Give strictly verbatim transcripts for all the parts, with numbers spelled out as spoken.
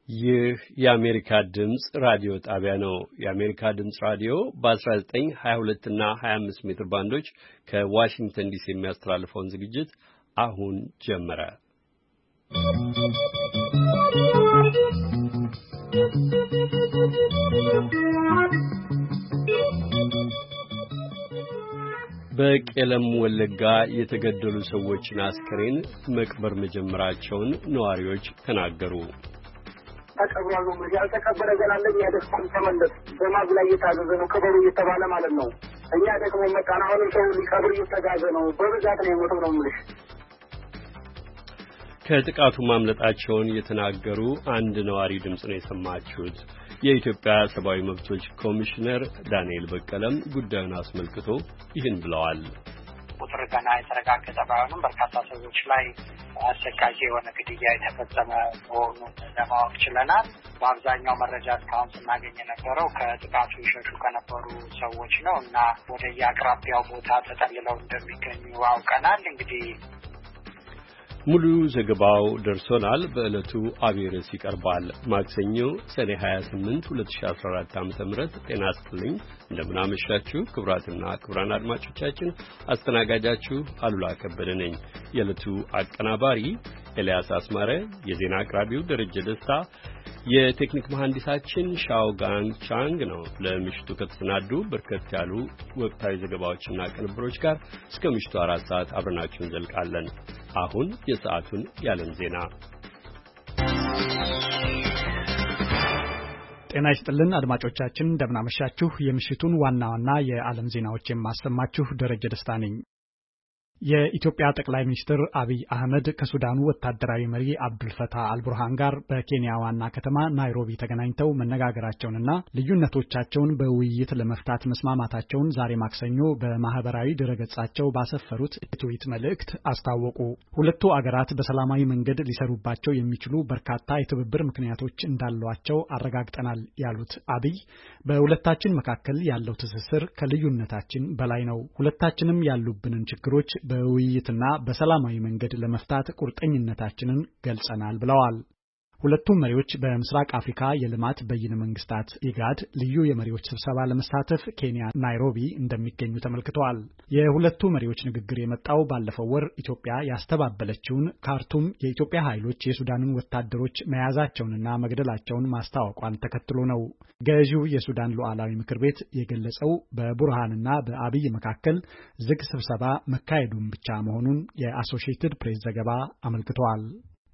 ይህ የአሜሪካ ድምጽ ራዲዮ ጣቢያ ነው። የአሜሪካ ድምጽ ራዲዮ በ19፣ ሃያ ሁለት እና ሃያ አምስት ሜትር ባንዶች ከዋሽንግተን ዲሲ የሚያስተላልፈውን ዝግጅት አሁን ጀመረ። በቄለም ወለጋ የተገደሉ ሰዎችን አስክሬን መቅበር መጀመራቸውን ነዋሪዎች ተናገሩ። ተቀብሯል ነው ማለት ያልተቀበረ ገላለኝ ያደስኩን ተመለስ በማግ ላይ የታዘዘ ነው ከበሩ እየተባለ ማለት ነው። እኛ ደግሞ መጣና አሁን ሰው ሊቀብር እየተጋዘ ነው። በብዛት ነው የሞተው ነው ማለት ከጥቃቱ ማምለጣቸውን የተናገሩ አንድ ነዋሪ ድምጽ ነው የሰማችሁት። የኢትዮጵያ ሰብአዊ መብቶች ኮሚሽነር ዳንኤል በቀለም ጉዳዩን አስመልክቶ ይህን ብለዋል። ቁጥር ገና የተረጋገጠ ባይሆንም በርካታ ሰዎች ላይ አሰቃቂ የሆነ ግድያ የተፈጸመ መሆኑን ለማወቅ ችለናል። በአብዛኛው መረጃ እስካሁን ስናገኝ የነበረው ከጥቃቱ ይሸሹ ከነበሩ ሰዎች ነው እና ወደ የአቅራቢያው ቦታ ተጠልለው እንደሚገኙ አውቀናል። እንግዲህ ሙሉ ዘገባው ደርሶናል። በዕለቱ አብይ ርዕስ ይቀርባል። ማክሰኞ ሰኔ ሃያ ስምንት ሁለት ሺህ አስራ አራት ዓመተ ምህረት ጤና ይስጥልኝ። እንደምን አመሻችሁ ክቡራትና ክቡራን አድማጮቻችን። አስተናጋጃችሁ አሉላ ከበደ ነኝ። የዕለቱ አቀናባሪ ኤልያስ አስማረ፣ የዜና አቅራቢው ደረጀ ደስታ፣ የቴክኒክ መሐንዲሳችን ሻውጋን ቻንግ ነው። ለምሽቱ ከተሰናዱ በርከት ያሉ ወቅታዊ ዘገባዎችና ቅንብሮች ጋር እስከ ምሽቱ አራት ሰዓት አብረናችሁ እንዘልቃለን። አሁን የሰዓቱን የዓለም ዜና። ጤና ይስጥልን አድማጮቻችን፣ እንደምናመሻችሁ። የምሽቱን ዋና ዋና የዓለም ዜናዎች የማሰማችሁ ደረጀ ደስታ ነኝ። የኢትዮጵያ ጠቅላይ ሚኒስትር አብይ አህመድ ከሱዳኑ ወታደራዊ መሪ አብዱልፈታህ አልቡርሃን ጋር በኬንያ ዋና ከተማ ናይሮቢ ተገናኝተው መነጋገራቸውንና ልዩነቶቻቸውን በውይይት ለመፍታት መስማማታቸውን ዛሬ ማክሰኞ በማህበራዊ ድረገጻቸው ባሰፈሩት የትዊት መልእክት አስታወቁ። ሁለቱ አገራት በሰላማዊ መንገድ ሊሰሩባቸው የሚችሉ በርካታ የትብብር ምክንያቶች እንዳሏቸው አረጋግጠናል ያሉት አብይ በሁለታችን መካከል ያለው ትስስር ከልዩነታችን በላይ ነው። ሁለታችንም ያሉብንን ችግሮች በውይይትና በሰላማዊ መንገድ ለመፍታት ቁርጠኝነታችንን ገልጸናል ብለዋል። ሁለቱም መሪዎች በምስራቅ አፍሪካ የልማት በይነ መንግስታት ኢጋድ ልዩ የመሪዎች ስብሰባ ለመሳተፍ ኬንያ ናይሮቢ እንደሚገኙ ተመልክተዋል። የሁለቱ መሪዎች ንግግር የመጣው ባለፈው ወር ኢትዮጵያ ያስተባበለችውን ካርቱም የኢትዮጵያ ኃይሎች የሱዳንን ወታደሮች መያዛቸውንና መግደላቸውን ማስታወቋን ተከትሎ ነው። ገዢው የሱዳን ሉዓላዊ ምክር ቤት የገለጸው በቡርሃንና በአብይ መካከል ዝግ ስብሰባ መካሄዱን ብቻ መሆኑን የአሶሺየትድ ፕሬስ ዘገባ አመልክቷል።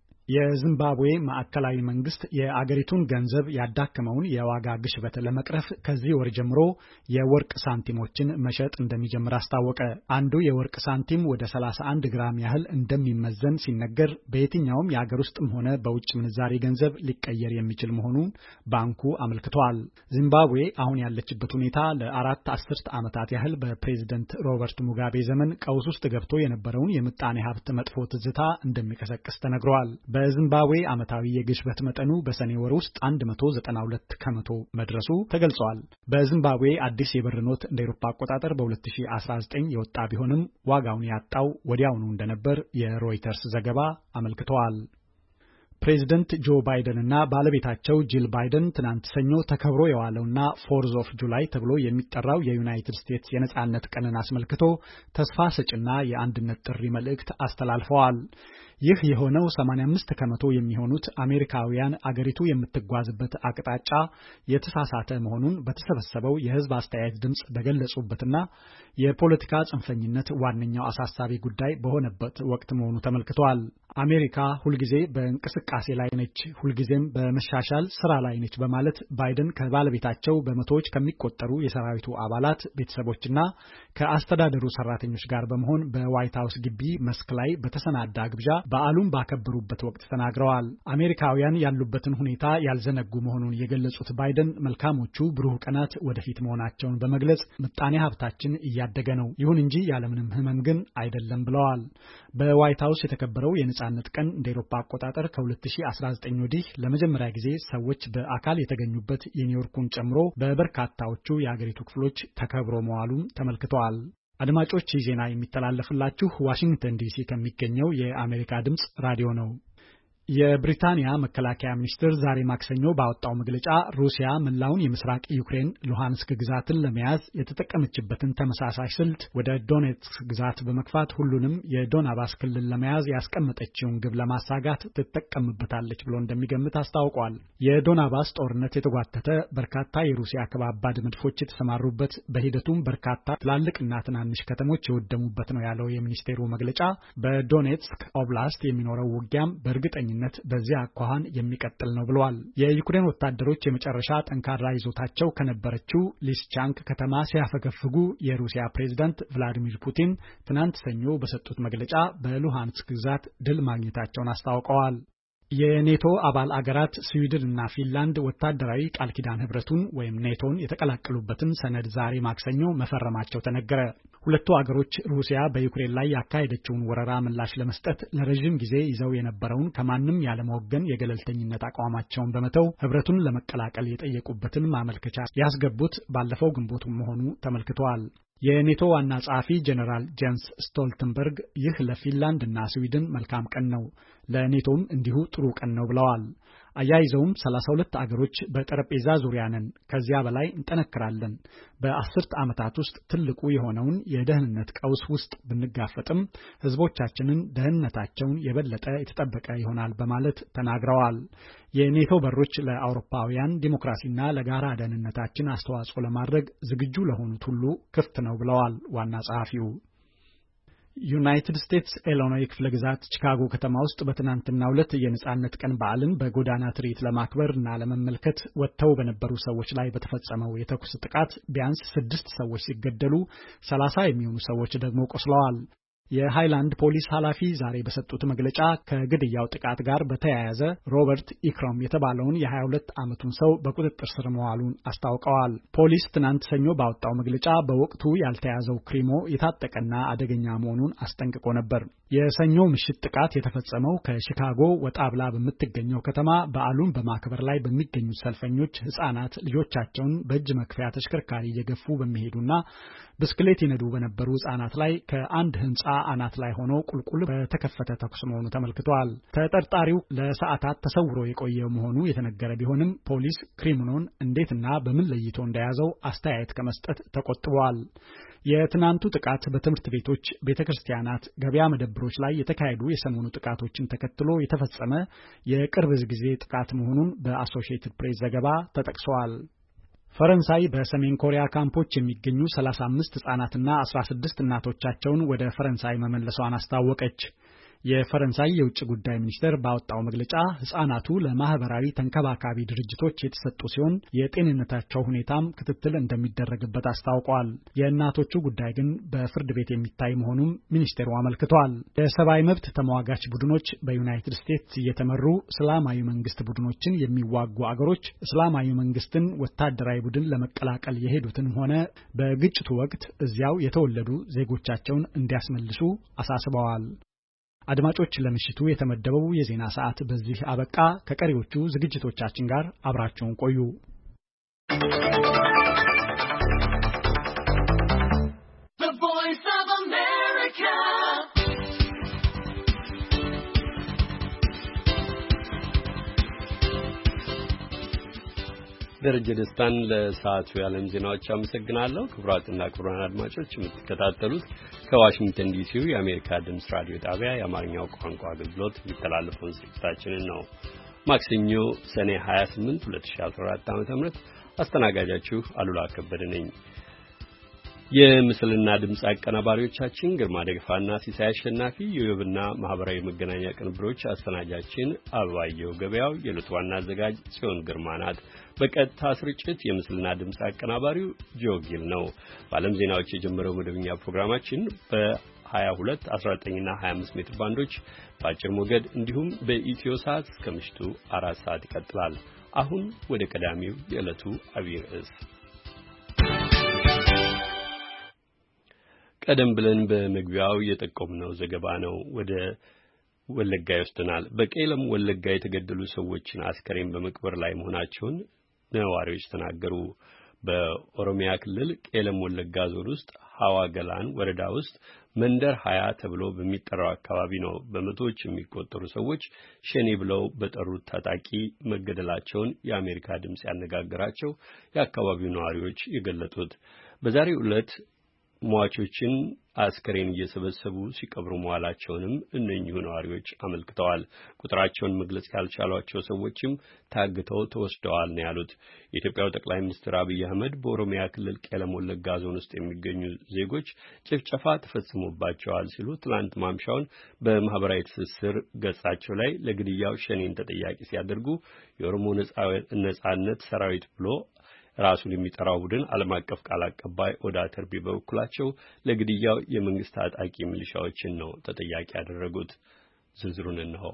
የዚምባብዌ ማዕከላዊ መንግስት የአገሪቱን ገንዘብ ያዳከመውን የዋጋ ግሽበት ለመቅረፍ ከዚህ ወር ጀምሮ የወርቅ ሳንቲሞችን መሸጥ እንደሚጀምር አስታወቀ። አንዱ የወርቅ ሳንቲም ወደ ሰላሳ አንድ ግራም ያህል እንደሚመዘን ሲነገር በየትኛውም የአገር ውስጥም ሆነ በውጭ ምንዛሪ ገንዘብ ሊቀየር የሚችል መሆኑን ባንኩ አመልክቷል። ዚምባብዌ አሁን ያለችበት ሁኔታ ለአራት አስርት ዓመታት ያህል በፕሬዝደንት ሮበርት ሙጋቤ ዘመን ቀውስ ውስጥ ገብቶ የነበረውን የምጣኔ ሀብት መጥፎ ትዝታ እንደሚቀሰቅስ ተነግሯል። በዚምባብዌ ዓመታዊ የግሽበት መጠኑ በሰኔ ወር ውስጥ አንድ መቶ ዘጠና ሁለት ከመቶ መድረሱ ተገልጿል። በዚምባብዌ አዲስ የብር ኖት እንደ አውሮፓ አቆጣጠር በሁለት ሺህ አስራ ዘጠኝ የወጣ ቢሆንም ዋጋውን ያጣው ወዲያውኑ እንደነበር የሮይተርስ ዘገባ አመልክቷል። ፕሬዚደንት ጆ ባይደን እና ባለቤታቸው ጂል ባይደን ትናንት ሰኞ ተከብሮ የዋለውና ፎርዝ ኦፍ ጁላይ ተብሎ የሚጠራው የዩናይትድ ስቴትስ የነጻነት ቀንን አስመልክቶ ተስፋ ሰጭና የአንድነት ጥሪ መልእክት አስተላልፈዋል። ይህ የሆነው ሰማንያ አምስት ከመቶ የሚሆኑት አሜሪካውያን አገሪቱ የምትጓዝበት አቅጣጫ የተሳሳተ መሆኑን በተሰበሰበው የሕዝብ አስተያየት ድምጽ በገለጹበትና የፖለቲካ ጽንፈኝነት ዋነኛው አሳሳቢ ጉዳይ በሆነበት ወቅት መሆኑ ተመልክቷል። አሜሪካ ሁልጊዜ በእንቅስቃሴ ላይ ነች፣ ሁልጊዜም በመሻሻል ስራ ላይ ነች በማለት ባይደን ከባለቤታቸው በመቶዎች ከሚቆጠሩ የሰራዊቱ አባላት ቤተሰቦችና ከአስተዳደሩ ሰራተኞች ጋር በመሆን በዋይት ሃውስ ግቢ መስክ ላይ በተሰናዳ ግብዣ በዓሉን ባከበሩበት ወቅት ተናግረዋል። አሜሪካውያን ያሉበትን ሁኔታ ያልዘነጉ መሆኑን የገለጹት ባይደን መልካሞቹ ብሩህ ቀናት ወደፊት መሆናቸውን በመግለጽ ምጣኔ ሀብታችን እያደገ ነው፣ ይሁን እንጂ ያለምንም ህመም ግን አይደለም ብለዋል። በዋይት ሃውስ የተከበረው የነጻነት ቀን እንደ አውሮፓ አቆጣጠር ከሁለት ሺህ አስራ ዘጠኝ ወዲህ ለመጀመሪያ ጊዜ ሰዎች በአካል የተገኙበት የኒውዮርኩን ጨምሮ በበርካታዎቹ የአገሪቱ ክፍሎች ተከብሮ መዋሉን ተመልክተዋል። አድማጮች ዜና የሚተላለፍላችሁ ዋሽንግተን ዲሲ ከሚገኘው የአሜሪካ ድምጽ ራዲዮ ነው። የብሪታንያ መከላከያ ሚኒስትር ዛሬ ማክሰኞ ባወጣው መግለጫ ሩሲያ መላውን የምስራቅ ዩክሬን ሉሃንስክ ግዛትን ለመያዝ የተጠቀመችበትን ተመሳሳይ ስልት ወደ ዶኔትስክ ግዛት በመክፋት ሁሉንም የዶናባስ ክልል ለመያዝ ያስቀመጠችውን ግብ ለማሳጋት ትጠቀምበታለች ብሎ እንደሚገምት አስታውቋል። የዶናባስ ጦርነት የተጓተተ በርካታ የሩሲያ ከባባድ መድፎች የተሰማሩበት በሂደቱም በርካታ ትላልቅና ትናንሽ ከተሞች የወደሙበት ነው ያለው የሚኒስቴሩ መግለጫ በዶኔትስክ ኦብላስት የሚኖረው ውጊያም በእርግጠኛ በዚያ አኳኋን የሚቀጥል ነው ብለዋል። የዩክሬን ወታደሮች የመጨረሻ ጠንካራ ይዞታቸው ከነበረችው ሊስቻንክ ከተማ ሲያፈገፍጉ የሩሲያ ፕሬዝዳንት ቭላዲሚር ፑቲን ትናንት ሰኞ በሰጡት መግለጫ በሉሃንስክ ግዛት ድል ማግኘታቸውን አስታውቀዋል። የኔቶ አባል አገራት ስዊድን እና ፊንላንድ ወታደራዊ ቃል ኪዳን ህብረቱን ወይም ኔቶን የተቀላቀሉበትን ሰነድ ዛሬ ማክሰኞ መፈረማቸው ተነገረ። ሁለቱ አገሮች ሩሲያ በዩክሬን ላይ ያካሄደችውን ወረራ ምላሽ ለመስጠት ለረጅም ጊዜ ይዘው የነበረውን ከማንም ያለመወገን የገለልተኝነት አቋማቸውን በመተው ህብረቱን ለመቀላቀል የጠየቁበትን ማመልከቻ ያስገቡት ባለፈው ግንቦት መሆኑ ተመልክቷል። የኔቶ ዋና ጸሐፊ ጄኔራል ጄንስ ስቶልተንበርግ ይህ ለፊንላንድ እና ስዊድን መልካም ቀን ነው፣ ለኔቶም እንዲሁ ጥሩ ቀን ነው ብለዋል። አያይዘውም ሰላሳ ሁለት አገሮች በጠረጴዛ ዙሪያ ነን፣ ከዚያ በላይ እንጠነክራለን። በአስርት ዓመታት ውስጥ ትልቁ የሆነውን የደህንነት ቀውስ ውስጥ ብንጋፈጥም ህዝቦቻችንን ደህንነታቸውን የበለጠ የተጠበቀ ይሆናል በማለት ተናግረዋል። የኔቶ በሮች ለአውሮፓውያን ዲሞክራሲና ለጋራ ደህንነታችን አስተዋጽኦ ለማድረግ ዝግጁ ለሆኑት ሁሉ ክፍት ነው ብለዋል ዋና ጸሐፊው። ዩናይትድ ስቴትስ ኢሊኖይ ክፍለ ግዛት ቺካጎ ከተማ ውስጥ በትናንትናው ዕለት የነጻነት ቀን በዓልን በጎዳና ትርኢት ለማክበር እና ለመመልከት ወጥተው በነበሩ ሰዎች ላይ በተፈጸመው የተኩስ ጥቃት ቢያንስ ስድስት ሰዎች ሲገደሉ ሰላሳ የሚሆኑ ሰዎች ደግሞ ቆስለዋል። የሃይላንድ ፖሊስ ኃላፊ ዛሬ በሰጡት መግለጫ ከግድያው ጥቃት ጋር በተያያዘ ሮበርት ኢክሮም የተባለውን የሀያ ሁለት ዓመቱን ሰው በቁጥጥር ስር መዋሉን አስታውቀዋል። ፖሊስ ትናንት ሰኞ ባወጣው መግለጫ በወቅቱ ያልተያዘው ክሪሞ የታጠቀና አደገኛ መሆኑን አስጠንቅቆ ነበር። የሰኞ ምሽት ጥቃት የተፈጸመው ከሺካጎ ወጣ ብላ በምትገኘው ከተማ በዓሉን በማክበር ላይ በሚገኙት ሰልፈኞች ህጻናት ልጆቻቸውን በእጅ መክፈያ ተሽከርካሪ እየገፉ በሚሄዱና ብስክሌት ይነዱ በነበሩ ህጻናት ላይ ከአንድ ህንጻ አናት ላይ ሆኖ ቁልቁል በተከፈተ ተኩስ መሆኑ ተመልክቷል። ተጠርጣሪው ለሰዓታት ተሰውሮ የቆየ መሆኑ የተነገረ ቢሆንም ፖሊስ ክሪሚኖን እንዴትና በምን ለይቶ እንደያዘው አስተያየት ከመስጠት ተቆጥቧል። የትናንቱ ጥቃት በትምህርት ቤቶች፣ ቤተክርስቲያናት፣ ገበያ መደብሮች ላይ የተካሄዱ የሰሞኑ ጥቃቶችን ተከትሎ የተፈጸመ የቅርብ ጊዜ ጥቃት መሆኑን በአሶሺየትድ ፕሬስ ዘገባ ተጠቅሷል። ፈረንሳይ በሰሜን ኮሪያ ካምፖች የሚገኙ ሰላሳ አምስት ህጻናትና አስራ ስድስት እናቶቻቸውን ወደ ፈረንሳይ መመለሷን አስታወቀች። የፈረንሳይ የውጭ ጉዳይ ሚኒስቴር ባወጣው መግለጫ ህጻናቱ ለማህበራዊ ተንከባካቢ ድርጅቶች የተሰጡ ሲሆን የጤንነታቸው ሁኔታም ክትትል እንደሚደረግበት አስታውቋል። የእናቶቹ ጉዳይ ግን በፍርድ ቤት የሚታይ መሆኑን ሚኒስቴሩ አመልክቷል። የሰብአዊ መብት ተሟጋች ቡድኖች በዩናይትድ ስቴትስ እየተመሩ እስላማዊ መንግስት ቡድኖችን የሚዋጉ አገሮች እስላማዊ መንግስትን ወታደራዊ ቡድን ለመቀላቀል የሄዱትንም ሆነ በግጭቱ ወቅት እዚያው የተወለዱ ዜጎቻቸውን እንዲያስመልሱ አሳስበዋል። አድማጮች፣ ለምሽቱ የተመደበው የዜና ሰዓት በዚህ አበቃ። ከቀሪዎቹ ዝግጅቶቻችን ጋር አብራችሁን ቆዩ። The Voice of America. ደረጀ ደስታን ለሰዓቱ የዓለም ዜናዎች አመሰግናለሁ። ክቡራትና ክቡራን አድማጮች የምትከታተሉት ከዋሽንግተን ዲሲው የአሜሪካ ድምፅ ራዲዮ ጣቢያ የአማርኛው ቋንቋ አገልግሎት የሚተላለፈውን ስርጭታችንን ነው። ማክሰኞ ሰኔ ሀያ ስምንት ሁለት ሺህ አስራ አራት ዓ.ም አስተናጋጃችሁ አሉላ ከበደ ነኝ። የምስልና ድምጽ አቀናባሪዎቻችን ግርማ ደግፋና ሲሳይ አሸናፊ፣ የዌብና ማህበራዊ መገናኛ ቅንብሮች አሰናጃችን አበባየው ገበያው፣ የዕለቱ ዋና አዘጋጅ ጽዮን ግርማ ናት። በቀጥታ ስርጭት የምስልና ድምጽ አቀናባሪው ጆጊል ነው። በዓለም ዜናዎች የጀመረው መደበኛ ፕሮግራማችን በሀያ ሁለት አስራ ዘጠኝ እና ሀያ አምስት ሜትር ባንዶች በአጭር ሞገድ እንዲሁም በኢትዮ ሰዓት እስከ ምሽቱ አራት ሰዓት ይቀጥላል። አሁን ወደ ቀዳሚው የዕለቱ አብይ ርዕስ ቀደም ብለን በመግቢያው የጠቆምነው ዘገባ ነው ወደ ወለጋ ይወስደናል። በቄለም ወለጋ የተገደሉ ሰዎችን አስከሬን በመቅበር ላይ መሆናቸውን ነዋሪዎች ተናገሩ። በኦሮሚያ ክልል ቄለም ወለጋ ዞን ውስጥ ሐዋ ገላን ወረዳ ውስጥ መንደር ሀያ ተብሎ በሚጠራው አካባቢ ነው በመቶዎች የሚቆጠሩ ሰዎች ሸኔ ብለው በጠሩት ታጣቂ መገደላቸውን የአሜሪካ ድምጽ ያነጋገራቸው የአካባቢው ነዋሪዎች የገለጡት። በዛሬው ዕለት ሟቾችን አስከሬን እየሰበሰቡ ሲቀብሩ መዋላቸውንም እነኚሁ ነዋሪዎች አመልክተዋል። ቁጥራቸውን መግለጽ ያልቻሏቸው ሰዎችም ታግተው ተወስደዋል ነው ያሉት። የኢትዮጵያው ጠቅላይ ሚኒስትር አብይ አህመድ በኦሮሚያ ክልል ቄለም ወለጋ ዞን ውስጥ የሚገኙ ዜጎች ጭፍጨፋ ተፈጽሞባቸዋል ሲሉ ትላንት ማምሻውን በማህበራዊ ትስስር ገጻቸው ላይ ለግድያው ሸኔን ተጠያቂ ሲያደርጉ የኦሮሞ ነጻነት ሰራዊት ብሎ ራሱን የሚጠራው ቡድን ዓለም አቀፍ ቃል አቀባይ ኦዳ ተርቢ በበኩላቸው ለግድያው የመንግስት ታጣቂ ሚሊሻዎችን ነው ተጠያቂ ያደረጉት። ዝርዝሩን እንሆ።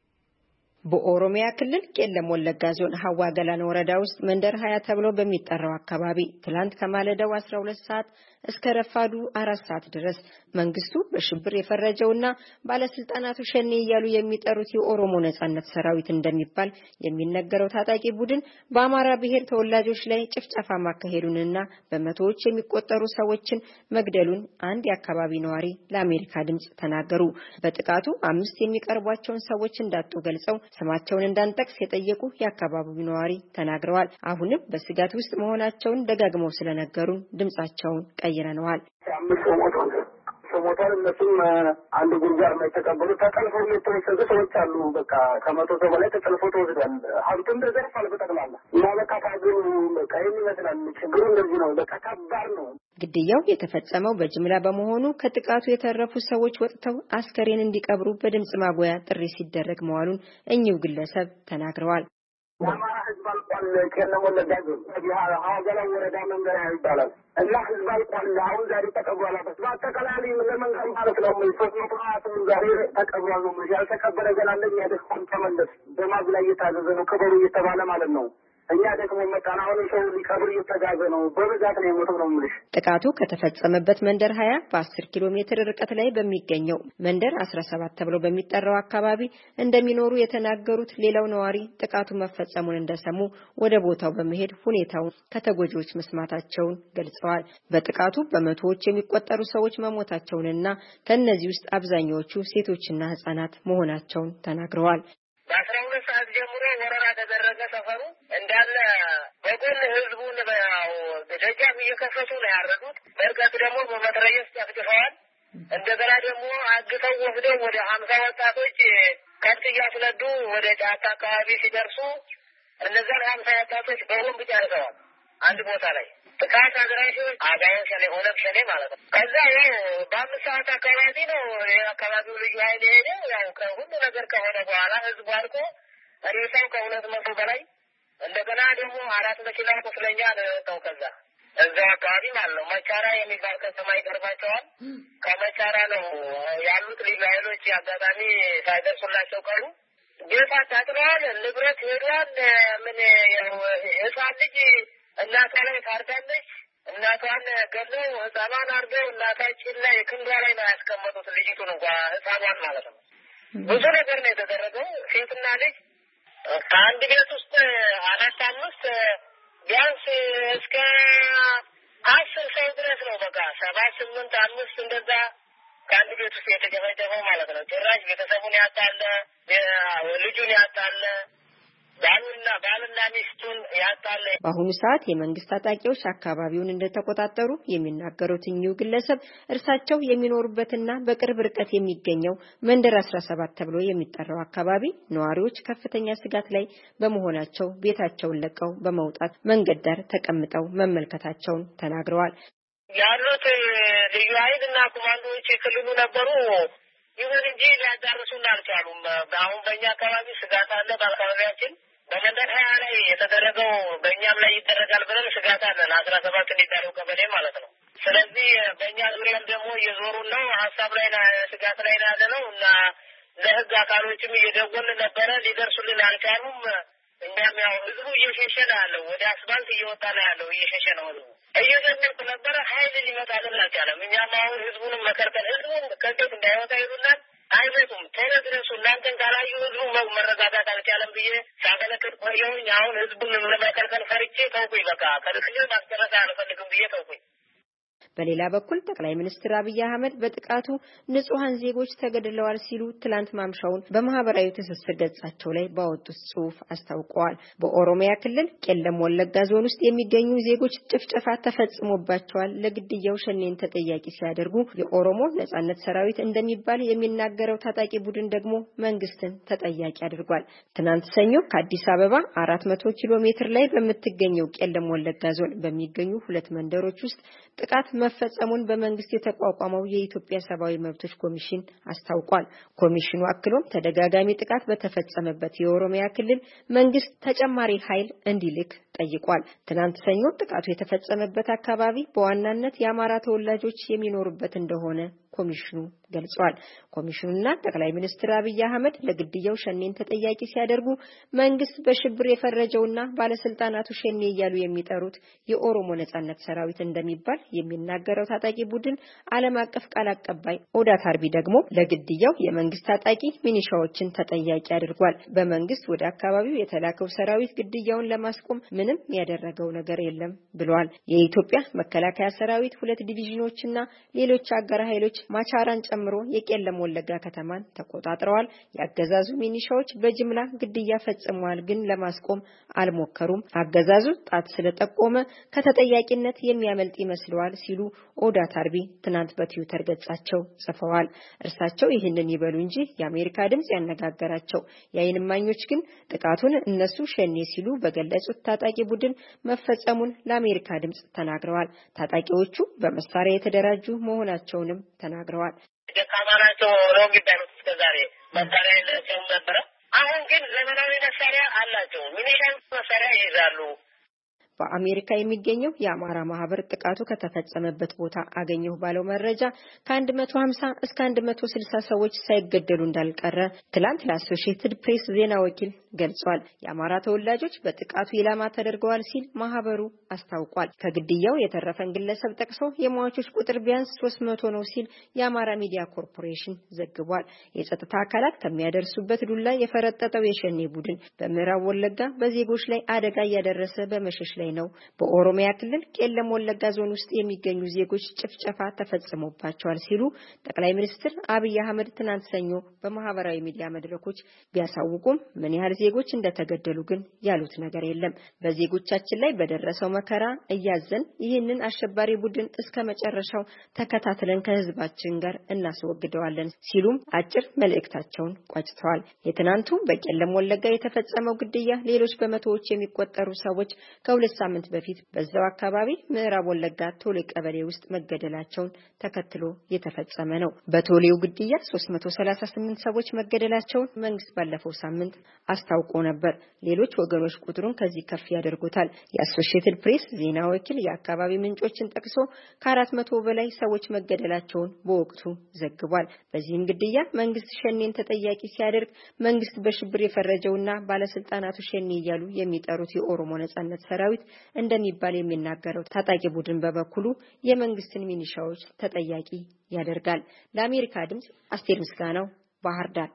በኦሮሚያ ክልል ቄለም ወለጋ ዞን ሐዋ ገላን ወረዳ ውስጥ መንደር ሀያ ተብሎ በሚጠራው አካባቢ ትላንት ከማለዳው አስራ ሁለት ሰዓት እስከ ረፋዱ አራት ሰዓት ድረስ መንግስቱ በሽብር የፈረጀውና ባለስልጣናቱ ሸኔ እያሉ የሚጠሩት የኦሮሞ ነጻነት ሰራዊት እንደሚባል የሚነገረው ታጣቂ ቡድን በአማራ ብሔር ተወላጆች ላይ ጭፍጨፋ ማካሄዱንና በመቶዎች የሚቆጠሩ ሰዎችን መግደሉን አንድ የአካባቢ ነዋሪ ለአሜሪካ ድምጽ ተናገሩ። በጥቃቱ አምስት የሚቀርቧቸውን ሰዎች እንዳጡ ገልጸው ስማቸውን እንዳንጠቅስ የጠየቁ የአካባቢው ነዋሪ ተናግረዋል። አሁንም በስጋት ውስጥ መሆናቸውን ደጋግመው ስለነገሩን ድምጻቸውን ቀይረነዋል። አምስት ሞቷል። እነሱም አንድ ጉርጓር ላይ ተቀበሉ። ተጠልፈው የተወሰዱ ሰዎች አሉ። በቃ ከመቶ ሰው በላይ ተጠልፈው ተወስዷል። ሀብቱም ተዘርፏል በጠቅላላ እና በቃ ታግሩ በቃ ይመስላል። ችግሩ እንደዚህ ነው። በቃ ከባድ ነው። ግድያው የተፈጸመው በጅምላ በመሆኑ ከጥቃቱ የተረፉ ሰዎች ወጥተው አስከሬን እንዲቀብሩ በድምጽ ማጉያ ጥሪ ሲደረግ መዋሉን እኚሁ ግለሰብ ተናግረዋል። የአማራ ህዝብ አልቋል። ቄለም ወለጋ ዞን ሐዋ ገላን ወረዳ መንደር ሀያ ይባላል እና ህዝብ አልቋል። አሁን ዛሬ ተቀብሯል። በአጠቃላይ ለመንገር ማለት ነው ሶስት መቶ ሀያ ስምንት ዛሬ ተቀብሯል ነው። ያልተቀበለ ገላለኝ ያደስኩን ተመለስ በማግ ላይ እየታዘዘ ነው ክበሩ እየተባለ ማለት ነው። እኛ ደግሞ መጣና አሁን ሰው ሊቀብር እየተጋዘ ነው። በብዛት ነው የሞተው ነው የምልሽ። ጥቃቱ ከተፈጸመበት መንደር ሀያ በአስር ኪሎ ሜትር ርቀት ላይ በሚገኘው መንደር አስራ ሰባት ተብሎ በሚጠራው አካባቢ እንደሚኖሩ የተናገሩት ሌላው ነዋሪ ጥቃቱ መፈጸሙን እንደሰሙ ወደ ቦታው በመሄድ ሁኔታውን ከተጎጂዎች መስማታቸውን ገልጸዋል። በጥቃቱ በመቶዎች የሚቆጠሩ ሰዎች መሞታቸውንና ከነዚህ ውስጥ አብዛኛዎቹ ሴቶችና ህጻናት መሆናቸውን ተናግረዋል። በአስራ ሁለት ሰዓት ጀምሮ ወረራ ተደረገ። ሰፈሩ እንዳለ በጎን ህዝቡን በያው ደጃፍ እየከፈቱ ነው ያረዱት። በርቀት ደግሞ በመትረየስ ጨፍጭፈዋል። እንደገና ደግሞ አግተው ወስደው ወደ ሀምሳ ወጣቶች ከብት እያስነዱ ወደ ጫታ አካባቢ ሲደርሱ እነዛን ሀምሳ ወጣቶች በቦምብ ጨርሰዋል። አንድ ቦታ ላይ ጥቃት አድራሾች አጋዮች ሸኔ ኦነግ ሸኔ ማለት ነው። ከዛ ያው በአምስት ሰዓት አካባቢ ነው የአካባቢው ልዩ ኃይል ሄደ። ያው ከሁሉ ነገር ከሆነ በኋላ ህዝቡ አልቆ ሬሳው ከሁለት መቶ በላይ እንደገና ደግሞ አራት መኪና ቁስለኛ ነው። ከዛ እዛው አካባቢ ማለት ነው መቻራ የሚባል ከተማ ይቀርባቸዋል። ከመቻራ ነው ያሉት ልዩ ኃይሎች አጋጣሚ ሳይደርሱላቸው ቀሩ። ቤት አቃጥለዋል። ንብረት ሄዷል። ምን ያው ህፃን ልጅ እናቷ ላይ ታርዳለች። እናቷን ገለው ህፃኗን አርገው እናታችን ላይ ክንዷ ላይ ነው ያስቀመጡት። ልጅቱን እንኳን ህፃኗን ማለት ነው። ብዙ ነገር ነው የተደረገው። ሴትና ልጅ ከአንድ ቤት ውስጥ አራት አምስት ቢያንስ እስከ አስር ሰው ድረስ ነው። በቃ ሰባት ስምንት አምስት እንደዛ ከአንድ ቤት ውስጥ የተጨፈጨፈው ማለት ነው። ጭራሽ ቤተሰቡን ያጣለ ልጁን ያጣለ ባሉና ባልና ሚስቱን ያጣለ። በአሁኑ ሰዓት የመንግስት ታጣቂዎች አካባቢውን እንደተቆጣጠሩ የሚናገሩት እኚሁ ግለሰብ እርሳቸው የሚኖሩበትና በቅርብ ርቀት የሚገኘው መንደር አስራ ሰባት ተብሎ የሚጠራው አካባቢ ነዋሪዎች ከፍተኛ ስጋት ላይ በመሆናቸው ቤታቸውን ለቀው በመውጣት መንገድ ዳር ተቀምጠው መመልከታቸውን ተናግረዋል። ያሉት ልዩ ኃይል እና ኮማንዶዎች ክልሉ ነበሩ። ይሁን እንጂ ሊያዳርሱን አልቻሉም። አሁን በእኛ አካባቢ ስጋት አለ። በአካባቢያችን በመንደር ሀያ ላይ የተደረገው በእኛም ላይ ይደረጋል ብለን ስጋት አለን። አስራ ሰባት እንዲዳረው ቀበሌ ማለት ነው። ስለዚህ በእኛ ዙሪያም ደግሞ እየዞሩን ነው። ሀሳብ ላይ ስጋት ላይ ያለ ነው እና ለህግ አካሎችም እየደወልን ነበረ። ሊደርሱልን አልቻሉም። እኛም ያው ህዝቡ እየሸሸ ነው ያለው። ወደ አስፋልት እየወጣ ነው ያለው። እየሸሸ ነው ህዝቡ። እየዘመርኩ ነበረ። ሀይል ሊመጣልን አልቻለም። እኛም አሁን ህዝቡንም መከርከል ህዝቡን ከቤት እንዳይወጣ ይሉናል። አይወጡም። ቶሎ ድረሱ እናንተን ካላዩ ህዝቡ መረጋጋት አልቻለም ብዬ ሳመለክት ቆየሁኝ። አሁን ህዝቡን ለመከልከል ፈርቼ ተውኩኝ። በቃ ከልክል ማስቀረት አልፈልግም ብዬ ተውኩኝ። በሌላ በኩል ጠቅላይ ሚኒስትር አብይ አህመድ በጥቃቱ ንጹሃን ዜጎች ተገድለዋል ሲሉ ትላንት ማምሻውን በማህበራዊ ትስስር ገጻቸው ላይ ባወጡት ጽሑፍ አስታውቀዋል። በኦሮሚያ ክልል ቄለም ወለጋ ዞን ውስጥ የሚገኙ ዜጎች ጭፍጨፋ ተፈጽሞባቸዋል፣ ለግድያው ሸኔን ተጠያቂ ሲያደርጉ የኦሮሞ ነጻነት ሰራዊት እንደሚባል የሚናገረው ታጣቂ ቡድን ደግሞ መንግስትን ተጠያቂ አድርጓል። ትናንት ሰኞ ከአዲስ አበባ አራት መቶ ኪሎ ሜትር ላይ በምትገኘው ቄለም ወለጋ ዞን በሚገኙ ሁለት መንደሮች ውስጥ ጥቃት መፈጸሙን በመንግስት የተቋቋመው የኢትዮጵያ ሰብአዊ መብቶች ኮሚሽን አስታውቋል። ኮሚሽኑ አክሎም ተደጋጋሚ ጥቃት በተፈጸመበት የኦሮሚያ ክልል መንግስት ተጨማሪ ኃይል እንዲልክ ጠይቋል። ትናንት ሰኞ ጥቃቱ የተፈጸመበት አካባቢ በዋናነት የአማራ ተወላጆች የሚኖሩበት እንደሆነ ኮሚሽኑ ገልጿል። ኮሚሽኑና ጠቅላይ ሚኒስትር አብይ አህመድ ለግድያው ሸኔን ተጠያቂ ሲያደርጉ መንግስት በሽብር የፈረጀውና ባለስልጣናቱ ሸኔ እያሉ የሚጠሩት የኦሮሞ ነጻነት ሰራዊት እንደሚባል የሚናገረው ታጣቂ ቡድን ዓለም አቀፍ ቃል አቀባይ ኦዳ ታርቢ ደግሞ ለግድያው የመንግስት ታጣቂ ሚኒሻዎችን ተጠያቂ አድርጓል። በመንግስት ወደ አካባቢው የተላከው ሰራዊት ግድያውን ለማስቆም ምንም ያደረገው ነገር የለም ብለዋል። የኢትዮጵያ መከላከያ ሰራዊት ሁለት ዲቪዥኖችና ሌሎች አጋር ኃይሎች ማቻራን ጨምሮ የቄለም ወለጋ ከተማን ተቆጣጥረዋል። ያገዛዙ ሚኒሻዎች በጅምላ ግድያ ፈጽመዋል፣ ግን ለማስቆም አልሞከሩም። አገዛዙ ጣት ስለጠቆመ ከተጠያቂነት የሚያመልጥ ይመስለዋል ሲሉ ኦዳ ታርቢ ትናንት በትዊተር ገጻቸው ጽፈዋል። እርሳቸው ይህንን ይበሉ እንጂ የአሜሪካ ድምጽ ያነጋገራቸው የዓይን እማኞች ግን ጥቃቱን እነሱ ሸኔ ሲሉ በገለጹት ታጣቂ ቡድን መፈጸሙን ለአሜሪካ ድምጽ ተናግረዋል። ታጣቂዎቹ በመሳሪያ የተደራጁ መሆናቸውንም ተናግረዋል። ደካማ ናቸው ነው የሚባሉት እስከዛሬ መሳሪያ የላቸውም ነበረ። አሁን ግን ዘመናዊ መሳሪያ አላቸው። ሚሊሻን መሳሪያ ይይዛሉ። በአሜሪካ የሚገኘው የአማራ ማህበር ጥቃቱ ከተፈጸመበት ቦታ አገኘሁ ባለው መረጃ ከ150 እስከ መቶ ስልሳ ሰዎች ሳይገደሉ እንዳልቀረ ትላንት ለአሶሺየትድ ፕሬስ ዜና ወኪል ገልጿል። የአማራ ተወላጆች በጥቃቱ ኢላማ ተደርገዋል ሲል ማህበሩ አስታውቋል። ከግድያው የተረፈን ግለሰብ ጠቅሶ የሟቾች ቁጥር ቢያንስ ሶስት መቶ ነው ሲል የአማራ ሚዲያ ኮርፖሬሽን ዘግቧል። የጸጥታ አካላት ከሚያደርሱበት ዱላ የፈረጠጠው የሸኔ ቡድን በምዕራብ ወለጋ በዜጎች ላይ አደጋ እያደረሰ በመሸሽ ላይ ነው። በኦሮሚያ ክልል ቄለም ወለጋ ዞን ውስጥ የሚገኙ ዜጎች ጭፍጨፋ ተፈጽሞባቸዋል ሲሉ ጠቅላይ ሚኒስትር አብይ አህመድ ትናንት ሰኞ በማህበራዊ ሚዲያ መድረኮች ቢያሳውቁም ምን ያህል ዜጎች እንደተገደሉ ግን ያሉት ነገር የለም። በዜጎቻችን ላይ በደረሰው መከራ እያዘን ይህንን አሸባሪ ቡድን እስከ መጨረሻው ተከታትለን ከህዝባችን ጋር እናስወግደዋለን ሲሉም አጭር መልእክታቸውን ቋጭተዋል። የትናንቱ በቄለም ወለጋ የተፈጸመው ግድያ ሌሎች በመቶዎች የሚቆጠሩ ሰዎች ከሁለት ሳምንት በፊት በዛው አካባቢ ምዕራብ ወለጋ ቶሌ ቀበሌ ውስጥ መገደላቸውን ተከትሎ የተፈጸመ ነው። በቶሌው ግድያ ሶስት መቶ ሰላሳ ስምንት ሰዎች መገደላቸውን መንግስት ባለፈው ሳምንት አስታውቆ ነበር። ሌሎች ወገኖች ቁጥሩን ከዚህ ከፍ ያደርጉታል። የአሶሺየትድ ፕሬስ ዜና ወኪል የአካባቢ ምንጮችን ጠቅሶ ከአራት መቶ በላይ ሰዎች መገደላቸውን በወቅቱ ዘግቧል። በዚህም ግድያ መንግስት ሸኔን ተጠያቂ ሲያደርግ መንግስት በሽብር የፈረጀውና ባለስልጣናቱ ሸኔ እያሉ የሚጠሩት የኦሮሞ ነጻነት ሰራዊት እንደሚባል የሚናገረው ታጣቂ ቡድን በበኩሉ የመንግስትን ሚኒሻዎች ተጠያቂ ያደርጋል። ለአሜሪካ ድምጽ አስቴር ምስጋናው ባህር ዳር።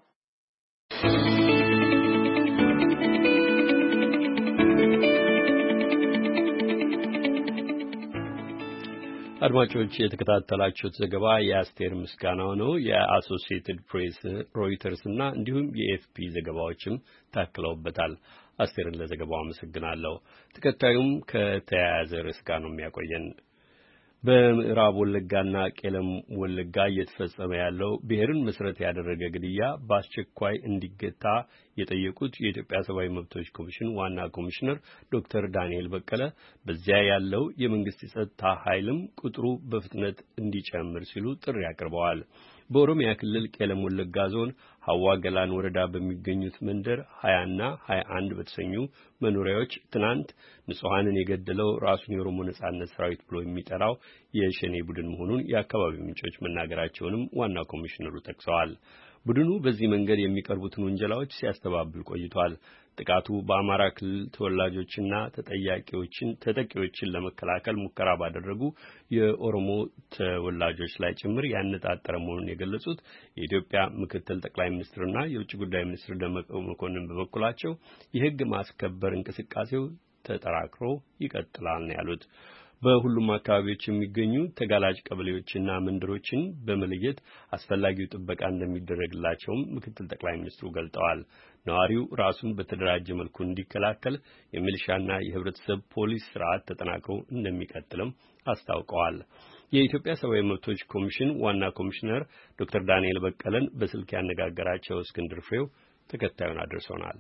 አድማጮች የተከታተላችሁት ዘገባ የአስቴር ምስጋናው ነው። የአሶሲኤትድ ፕሬስ፣ ሮይተርስ እና እንዲሁም የኤፍፒ ዘገባዎችም ታክለውበታል። አስቴርን ለዘገባው አመሰግናለሁ። ተከታዩም ከተያያዘ ርዕስ ጋር ነው የሚያቆየን። በምዕራብ ወለጋና ቄለም ወለጋ እየተፈጸመ ያለው ብሔርን መሰረት ያደረገ ግድያ በአስቸኳይ እንዲገታ የጠየቁት የኢትዮጵያ ሰብአዊ መብቶች ኮሚሽን ዋና ኮሚሽነር ዶክተር ዳንኤል በቀለ በዚያ ያለው የመንግስት የጸጥታ ኃይልም ቁጥሩ በፍጥነት እንዲጨምር ሲሉ ጥሪ አቅርበዋል። በኦሮሚያ ክልል ቄለም ወለጋ ዞን ሐዋ ገላን ወረዳ በሚገኙት መንደር ሀያ እና ሀያ አንድ በተሰኙ መኖሪያዎች ትናንት ንጹሃንን የገደለው ራሱን የኦሮሞ ነጻነት ሰራዊት ብሎ የሚጠራው የሸኔ ቡድን መሆኑን የአካባቢው ምንጮች መናገራቸውንም ዋና ኮሚሽነሩ ጠቅሰዋል። ቡድኑ በዚህ መንገድ የሚቀርቡትን ወንጀላዎች ሲያስተባብል ቆይቷል። ጥቃቱ በአማራ ክልል ተወላጆችና ተጠያቂዎችን ተጠቂዎችን ለመከላከል ሙከራ ባደረጉ የኦሮሞ ተወላጆች ላይ ጭምር ያነጣጠረ መሆኑን የገለጹት የኢትዮጵያ ምክትል ጠቅላይ ሚኒስትርና የውጭ ጉዳይ ሚኒስትር ደመቀ መኮንን በበኩላቸው የሕግ ማስከበር እንቅስቃሴው ተጠራክሮ ይቀጥላል ነው ያሉት። በሁሉም አካባቢዎች የሚገኙ ተጋላጭ ቀበሌዎችና መንደሮችን በመለየት አስፈላጊው ጥበቃ እንደሚደረግላቸውም ምክትል ጠቅላይ ሚኒስትሩ ገልጠዋል። ነዋሪው ራሱን በተደራጀ መልኩ እንዲከላከል የሚሊሻና የህብረተሰብ ፖሊስ ስርዓት ተጠናክሮ እንደሚቀጥልም አስታውቀዋል። የኢትዮጵያ ሰብአዊ መብቶች ኮሚሽን ዋና ኮሚሽነር ዶክተር ዳንኤል በቀለን በስልክ ያነጋገራቸው እስክንድር ፍሬው ተከታዩን አድርሶናል።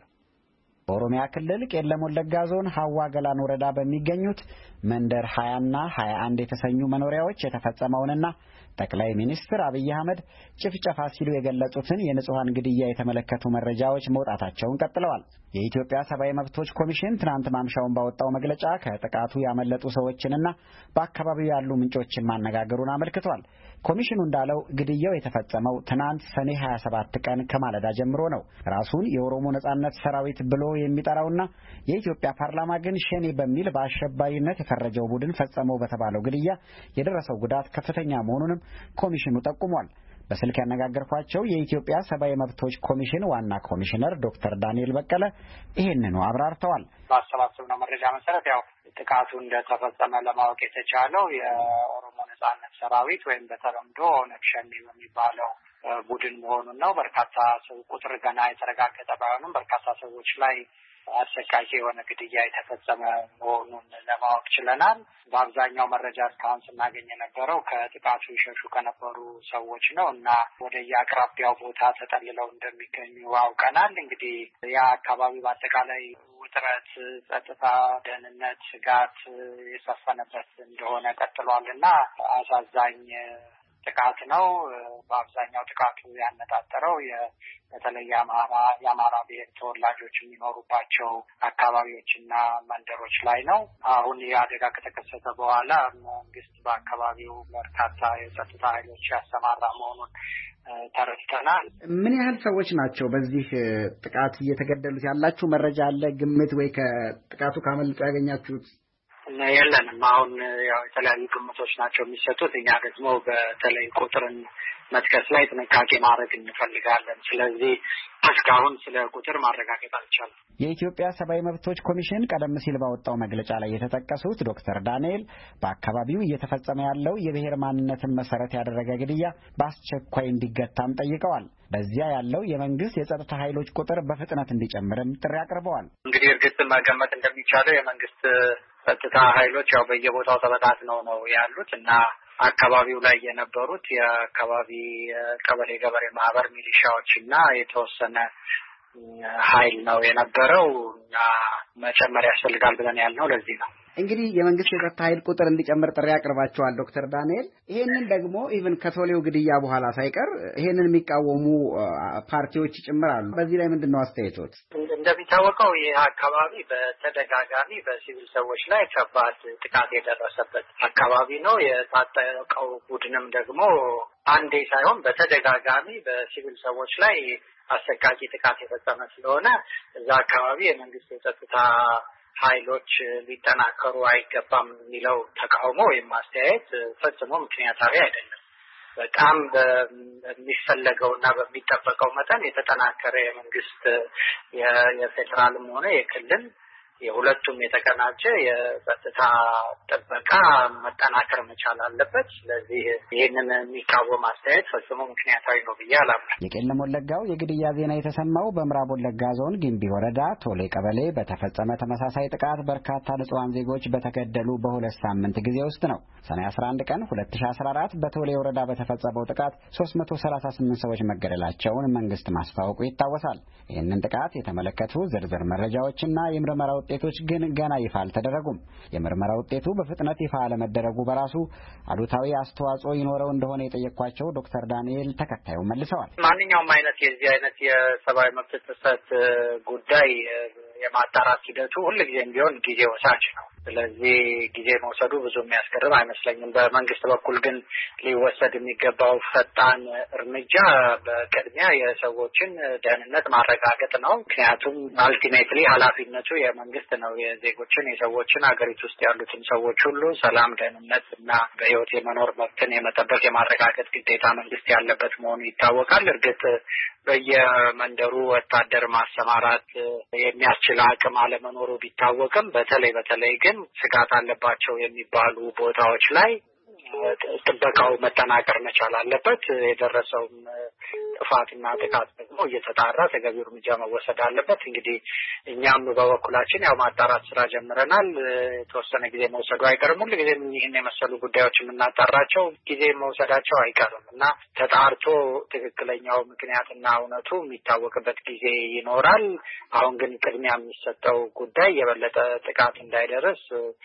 በኦሮሚያ ክልል ቄለም ወለጋ ዞን ሀዋ ገላን ወረዳ በሚገኙት መንደር ሀያ እና ሀያ አንድ የተሰኙ መኖሪያዎች የተፈጸመውንና ጠቅላይ ሚኒስትር አብይ አህመድ ጭፍጨፋ ሲሉ የገለጹትን የንጹሃን ግድያ የተመለከቱ መረጃዎች መውጣታቸውን ቀጥለዋል። የኢትዮጵያ ሰብአዊ መብቶች ኮሚሽን ትናንት ማምሻውን ባወጣው መግለጫ ከጥቃቱ ያመለጡ ሰዎችንና በአካባቢው ያሉ ምንጮችን ማነጋገሩን አመልክቷል። ኮሚሽኑ እንዳለው ግድያው የተፈጸመው ትናንት ሰኔ ሀያ ሰባት ቀን ከማለዳ ጀምሮ ነው። ራሱን የኦሮሞ ነጻነት ሰራዊት ብሎ የሚጠራውና የኢትዮጵያ ፓርላማ ግን ሸኔ በሚል በአሸባሪነት የፈረጀው ቡድን ፈጸመው በተባለው ግድያ የደረሰው ጉዳት ከፍተኛ መሆኑንም ኮሚሽኑ ጠቁሟል። በስልክ ያነጋገርኳቸው የኢትዮጵያ ሰብአዊ መብቶች ኮሚሽን ዋና ኮሚሽነር ዶክተር ዳንኤል በቀለ ይሄንኑ አብራርተዋል። ባሰባሰብነው መረጃ መሰረት ያው ጥቃቱ እንደተፈጸመ ለማወቅ የተቻለው የኦሮሞ ነጻነት ሰራዊት ወይም በተለምዶ ኦነግ ሸኔ የሚባለው ቡድን መሆኑን ነው። በርካታ ሰው ቁጥር ገና የተረጋገጠ ባይሆንም በርካታ ሰዎች ላይ አሰቃቂ የሆነ ግድያ የተፈጸመ መሆኑን ለማወቅ ችለናል። በአብዛኛው መረጃ እስካሁን ስናገኝ የነበረው ከጥቃቱ ይሸሹ ከነበሩ ሰዎች ነው እና ወደ የአቅራቢያው ቦታ ተጠልለው እንደሚገኙ አውቀናል። እንግዲህ ያ አካባቢ በአጠቃላይ ውጥረት፣ ጸጥታ፣ ደህንነት ስጋት የሰፈነበት እንደሆነ ቀጥሏል እና አሳዛኝ ጥቃት ነው። በአብዛኛው ጥቃቱ ያነጣጠረው በተለይ የአማራ ብሔር ተወላጆች የሚኖሩባቸው አካባቢዎችና መንደሮች ላይ ነው። አሁን የአደጋ ከተከሰተ በኋላ መንግስት በአካባቢው በርካታ የጸጥታ ኃይሎች ያሰማራ መሆኑን ተረድተናል። ምን ያህል ሰዎች ናቸው በዚህ ጥቃት እየተገደሉት? ያላችሁ መረጃ አለ? ግምት ወይ ከጥቃቱ ካመለጡ ያገኛችሁት? የለንም። አሁን ያው የተለያዩ ግምቶች ናቸው የሚሰጡት። እኛ ደግሞ በተለይ ቁጥርን መጥቀስ ላይ ጥንቃቄ ማድረግ እንፈልጋለን። ስለዚህ እስካሁን ስለ ቁጥር ማረጋገጥ አልቻለም። የኢትዮጵያ ሰብአዊ መብቶች ኮሚሽን ቀደም ሲል ባወጣው መግለጫ ላይ የተጠቀሱት ዶክተር ዳንኤል በአካባቢው እየተፈጸመ ያለው የብሔር ማንነትን መሰረት ያደረገ ግድያ በአስቸኳይ እንዲገታም ጠይቀዋል። በዚያ ያለው የመንግስት የጸጥታ ኃይሎች ቁጥር በፍጥነት እንዲጨምርም ጥሪ አቅርበዋል። እንግዲህ እርግጥ መገመት እንደሚቻለው የመንግስት ጸጥታ ኃይሎች ያው በየቦታው ተበታትነው ነው ያሉት እና አካባቢው ላይ የነበሩት የአካባቢ ቀበሌ ገበሬ ማህበር ሚሊሻዎች እና የተወሰነ ኃይል ነው የነበረው እና መጨመር ያስፈልጋል ብለን ያልነው ለዚህ ነው። እንግዲህ የመንግስት የጸጥታ ኃይል ቁጥር እንዲጨምር ጥሪ አቅርባቸዋል ዶክተር ዳንኤል። ይሄንን ደግሞ ኢቭን ከቶሌው ግድያ በኋላ ሳይቀር ይሄንን የሚቃወሙ ፓርቲዎች ይጨምራሉ። በዚህ ላይ ምንድነው አስተያየቶት? እንደሚታወቀው ይህ አካባቢ በተደጋጋሚ በሲቪል ሰዎች ላይ ከባድ ጥቃት የደረሰበት አካባቢ ነው። የታጠቀው ቡድንም ደግሞ አንዴ ሳይሆን በተደጋጋሚ በሲቪል ሰዎች ላይ አሰቃቂ ጥቃት የፈጸመ ስለሆነ እዛ አካባቢ የመንግስት የጸጥታ ኃይሎች ሊጠናከሩ አይገባም የሚለው ተቃውሞ ወይም አስተያየት ፈጽሞ ምክንያታዊ አይደለም። በጣም በሚፈለገውና በሚጠበቀው መጠን የተጠናከረ የመንግስት የፌዴራልም ሆነ የክልል የሁለቱም የተቀናጀ የጸጥታ ጥበቃ መጠናከር መቻል አለበት። ስለዚህ ይህንን የሚቃወም አስተያየት ፈጽሞ ምክንያታዊ ነው ብዬ አላምንም። የቄለም ወለጋው የግድያ ዜና የተሰማው በምዕራብ ወለጋ ዞን ጊምቢ ወረዳ ቶሌ ቀበሌ በተፈጸመ ተመሳሳይ ጥቃት በርካታ ንጹሃን ዜጎች በተገደሉ በሁለት ሳምንት ጊዜ ውስጥ ነው። ሰኔ አስራ አንድ ቀን ሁለት ሺህ አስራ አራት በቶሌ ወረዳ በተፈጸመው ጥቃት ሶስት መቶ ሰላሳ ስምንት ሰዎች መገደላቸውን መንግስት ማስታወቁ ይታወሳል። ይህንን ጥቃት የተመለከቱ ዝርዝር መረጃዎችና የምርመራ ውጤቶች ግን ገና ይፋ አልተደረጉም። የምርመራ ውጤቱ በፍጥነት ይፋ አለመደረጉ በራሱ አሉታዊ አስተዋጽኦ ይኖረው እንደሆነ የጠየኳቸው ዶክተር ዳንኤል ተከታዩ መልሰዋል። ማንኛውም አይነት የዚህ አይነት የሰብአዊ መብት ጥሰት ጉዳይ የማጣራት ሂደቱ ሁልጊዜም ቢሆን ጊዜ ወሳጅ ነው። ስለዚህ ጊዜ መውሰዱ ብዙ የሚያስገርም አይመስለኝም። በመንግስት በኩል ግን ሊወሰድ የሚገባው ፈጣን እርምጃ በቅድሚያ የሰዎችን ደህንነት ማረጋገጥ ነው። ምክንያቱም አልቲሜትሊ ኃላፊነቱ የመንግስት ነው። የዜጎችን የሰዎችን ሀገሪቱ ውስጥ ያሉትን ሰዎች ሁሉ ሰላም፣ ደህንነት እና በህይወት የመኖር መብትን የመጠበቅ የማረጋገጥ ግዴታ መንግስት ያለበት መሆኑ ይታወቃል። እርግጥ በየመንደሩ ወታደር ማሰማራት የሚያስ የሚያስችል አቅም አለመኖሩ ቢታወቅም በተለይ በተለይ ግን ስጋት አለባቸው የሚባሉ ቦታዎች ላይ ጥበቃው መጠናከር መቻል አለበት። የደረሰው ጥፋትና ጥቃት ደግሞ እየተጣራ ተገቢው እርምጃ መወሰድ አለበት። እንግዲህ እኛም በበኩላችን ያው ማጣራት ስራ ጀምረናል። የተወሰነ ጊዜ መውሰዱ አይቀርም። ሁሉ ጊዜ ይህን የመሰሉ ጉዳዮች የምናጣራቸው ጊዜ መውሰዳቸው አይቀርም እና ተጣርቶ ትክክለኛው ምክንያትና እውነቱ የሚታወቅበት ጊዜ ይኖራል። አሁን ግን ቅድሚያ የሚሰጠው ጉዳይ የበለጠ ጥቃት እንዳይደርስ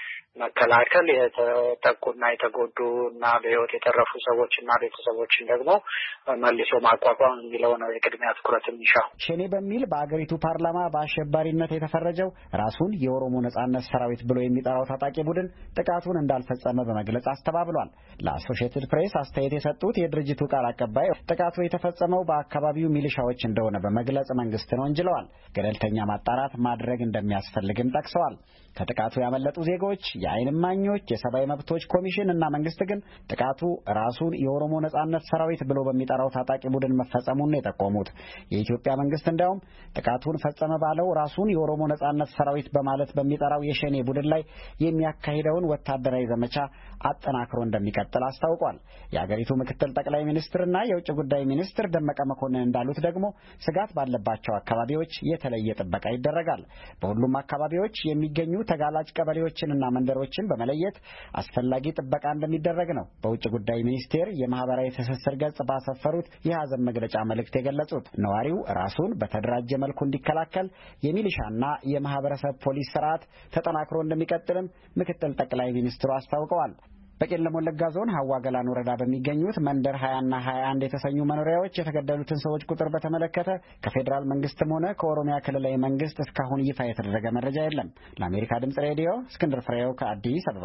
መከላከል፣ የተጠቁና የተጎዱ እና በህይወት የተረፉ ሰዎችና ቤተሰቦችን ደግሞ መልሶ ማቋቋም የሚለው ነው የቅድሚያ ትኩረት የሚሻው። ሸኔ በሚል በአገሪቱ ፓርላማ በአሸባሪነት የተፈረጀው ራሱን የኦሮሞ ነጻነት ሰራዊት ብሎ የሚጠራው ታጣቂ ቡድን ጥቃቱን እንዳልፈጸመ በመግለጽ አስተባብሏል። ለአሶሺየትድ ፕሬስ አስተያየት የሰጡት የድርጅቱ ቃል አቀባይ ጥቃቱ የተፈጸመው በአካባቢው ሚሊሻዎች እንደሆነ በመግለጽ መንግስትን ወንጅለዋል። ገለልተኛ ማጣራት ማድረግ እንደሚያስፈልግም ጠቅሰዋል። ከጥቃቱ ያመለጡ ዜጎች፣ የዓይን እማኞች፣ የሰብአዊ መብቶች ኮሚሽን እና መንግስት ግን ጥቃቱ ራሱን የኦሮሞ ነጻነት ሰራዊት ብሎ በሚጠራው ታጣቂ ቡድን መፈጸሙን የጠቆሙት የኢትዮጵያ መንግስት እንዲያውም ጥቃቱን ፈጸመ ባለው ራሱን የኦሮሞ ነጻነት ሰራዊት በማለት በሚጠራው የሸኔ ቡድን ላይ የሚያካሂደውን ወታደራዊ ዘመቻ አጠናክሮ እንደሚቀጥል አስታውቋል። የአገሪቱ ምክትል ጠቅላይ ሚኒስትርና የውጭ ጉዳይ ሚኒስትር ደመቀ መኮንን እንዳሉት ደግሞ ስጋት ባለባቸው አካባቢዎች የተለየ ጥበቃ ይደረጋል። በሁሉም አካባቢዎች የሚገኙ ተጋላጭ ቀበሌዎችንና መንደሮችን በመለየት አስፈላጊ ጥበቃ እንደሚደረግ ነው በውጭ ጉዳይ ሚኒስቴር የማህበራዊ ትስስር ገጽ ባሰፈሩት የሐዘን መግለጫ መልእክት የገለጹት። ነዋሪው ራሱን በተደራጀ መልኩ እንዲከላከል የሚሊሻና የማህበረሰብ ፖሊስ ስርዓት ተጠናክሮ እንደሚቀጥልም ምክትል ጠቅላይ ሚኒስትሩ አስታውቀዋል። በቄለም ወለጋ ዞን ሀዋ ገላን ወረዳ በሚገኙት መንደር ሀያ እና ሀያ አንድ የተሰኙ መኖሪያዎች የተገደሉትን ሰዎች ቁጥር በተመለከተ ከፌዴራል መንግስትም ሆነ ከኦሮሚያ ክልላዊ መንግስት እስካሁን ይፋ የተደረገ መረጃ የለም። ለአሜሪካ ድምጽ ሬዲዮ እስክንድር ፍሬው ከአዲስ አበባ።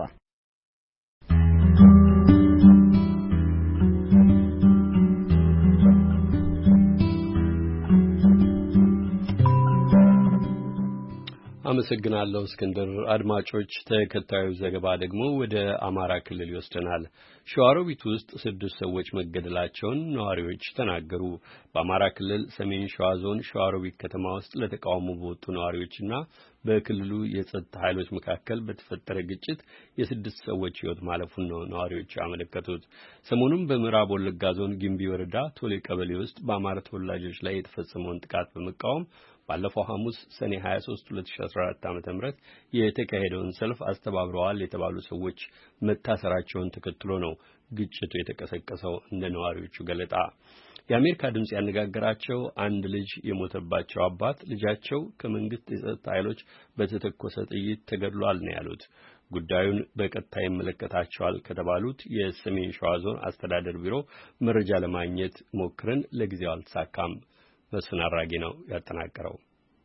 አመሰግናለሁ እስክንድር። አድማጮች ተከታዩ ዘገባ ደግሞ ወደ አማራ ክልል ይወስደናል። ሸዋሮቢት ውስጥ ስድስት ሰዎች መገደላቸውን ነዋሪዎች ተናገሩ። በአማራ ክልል ሰሜን ሸዋ ዞን ሸዋሮቢት ከተማ ውስጥ ለተቃውሞ በወጡ ነዋሪዎችና በክልሉ የጸጥታ ኃይሎች መካከል በተፈጠረ ግጭት የስድስት ሰዎች ሕይወት ማለፉን ነው ነዋሪዎች ያመለከቱት። ሰሞኑን በምዕራብ ወለጋ ዞን ጊምቢ ወረዳ ቶሌ ቀበሌ ውስጥ በአማራ ተወላጆች ላይ የተፈጸመውን ጥቃት በመቃወም ባለፈው ሐሙስ ሰኔ ሀያ ሶስት ሁለት ሺህ አስራ አራት ዓመተ ምህረት የተካሄደውን ሰልፍ አስተባብረዋል የተባሉ ሰዎች መታሰራቸውን ተከትሎ ነው ግጭቱ የተቀሰቀሰው እንደ ነዋሪዎቹ ገለጣ። የአሜሪካ ድምጽ ያነጋገራቸው አንድ ልጅ የሞተባቸው አባት ልጃቸው ከመንግስት የጸጥታ ኃይሎች በተተኮሰ ጥይት ተገድሏል ነው ያሉት። ጉዳዩን በቀጥታ ይመለከታቸዋል ከተባሉት የሰሜን ሸዋ ዞን አስተዳደር ቢሮ መረጃ ለማግኘት ሞክረን ለጊዜው አልተሳካም። መስፍን አራጌ ነው ያጠናቀረው።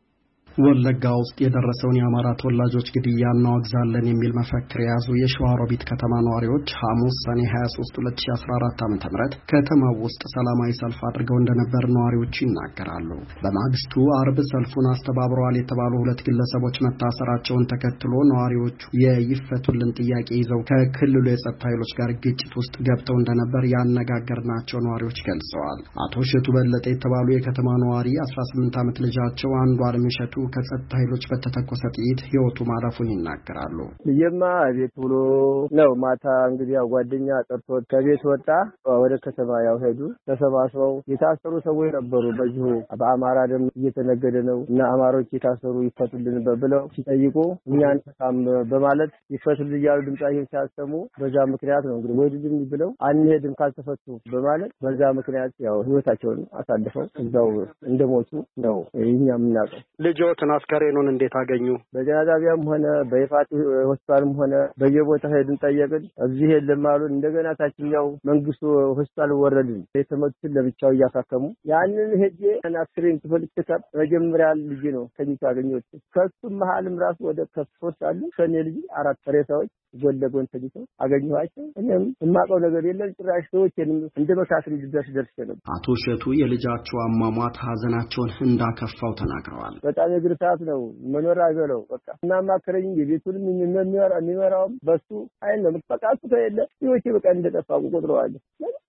ወለጋ ውስጥ የደረሰውን የአማራ ተወላጆች ግድያ እናወግዛለን የሚል መፈክር የያዙ የሸዋሮቢት ከተማ ነዋሪዎች ሐሙስ ሰኔ ሀያ ሶስት ሁለት ሺህ አስራ አራት ዓመተ ምህረት ከተማው ውስጥ ሰላማዊ ሰልፍ አድርገው እንደነበር ነዋሪዎቹ ይናገራሉ። በማግስቱ አርብ ሰልፉን አስተባብረዋል የተባሉ ሁለት ግለሰቦች መታሰራቸውን ተከትሎ ነዋሪዎቹ የይፈቱልን ጥያቄ ይዘው ከክልሉ የጸጥታ ኃይሎች ጋር ግጭት ውስጥ ገብተው እንደነበር ያነጋገርናቸው ነዋሪዎች ገልጸዋል። አቶ ሸቱ በለጠ የተባሉ የከተማ ነዋሪ አስራ ስምንት ዓመት ልጃቸው አንዱ አለምሸቱ ከጸጥታ ኃይሎች በተተኮሰ ጥይት ህይወቱ ማለፉን ይናገራሉ። ልጅማ ቤት ብሎ ነው ማታ እንግዲህ ያው ጓደኛ ጠርቶ ከቤት ወጣ። ወደ ከተማ ያው ሄዱ። ተሰባስበው የታሰሩ ሰዎች ነበሩ። በዚሁ በአማራ ደም እየተነገደ ነው እና አማሮች የታሰሩ ይፈቱልን ብለው ሲጠይቁ እኛን ተሳም በማለት ይፈቱልን እያሉ ድምጻቸውን ሲያሰሙ በዛ ምክንያት ነው እንግዲህ ወዲድም ብለው አንሄድም ካልተፈቱ በማለት በዛ ምክንያት ያው ህይወታቸውን አሳልፈው እዛው እንደሞቱ ነው እኛ የምናውቀው። ልጆትን አስከሬኑን እንዴት አገኙ? በጀናዛቢያም ሆነ በይፋት ሆስፒታልም ሆነ በየቦታ ሄድን ጠየቅን። እዚህ የለም አሉ። እንደገና ታችኛው መንግስቱ ሆስፒታል ወረድን። የተመቱትን ለብቻው እያሳከሙ ያንን ሄጄ አስክሬን ተፈልክተ መጀመሪያ ልጅ ነው ከዚህ አገኘሁት። ከሱም መሀልም ራሱ ወደ ከሶስት አሉ ከኔ ልጅ አራት ሬሳዎች ጎን ለጎን ተኝተው አገኘኋቸው። እኔም የማውቀው ነገር የለም። ጭራሽ ሰዎችንም እንደመካከል ድረስ ደርሼ ነበር። አቶ ሸቱ የልጃቸው አሟሟት ሀዘናቸውን እንዳከፋው ተናግረዋል። በጣም የግርታት ነው መኖር አይበለው በቃ እና ማከረኝ የቤቱንም የሚመራ የሚመራው በሱ አይን ነው። በቃ እሱ ከሌለ ህይወቴ በቃ እንደጠፋ ቆጥረዋለሁ።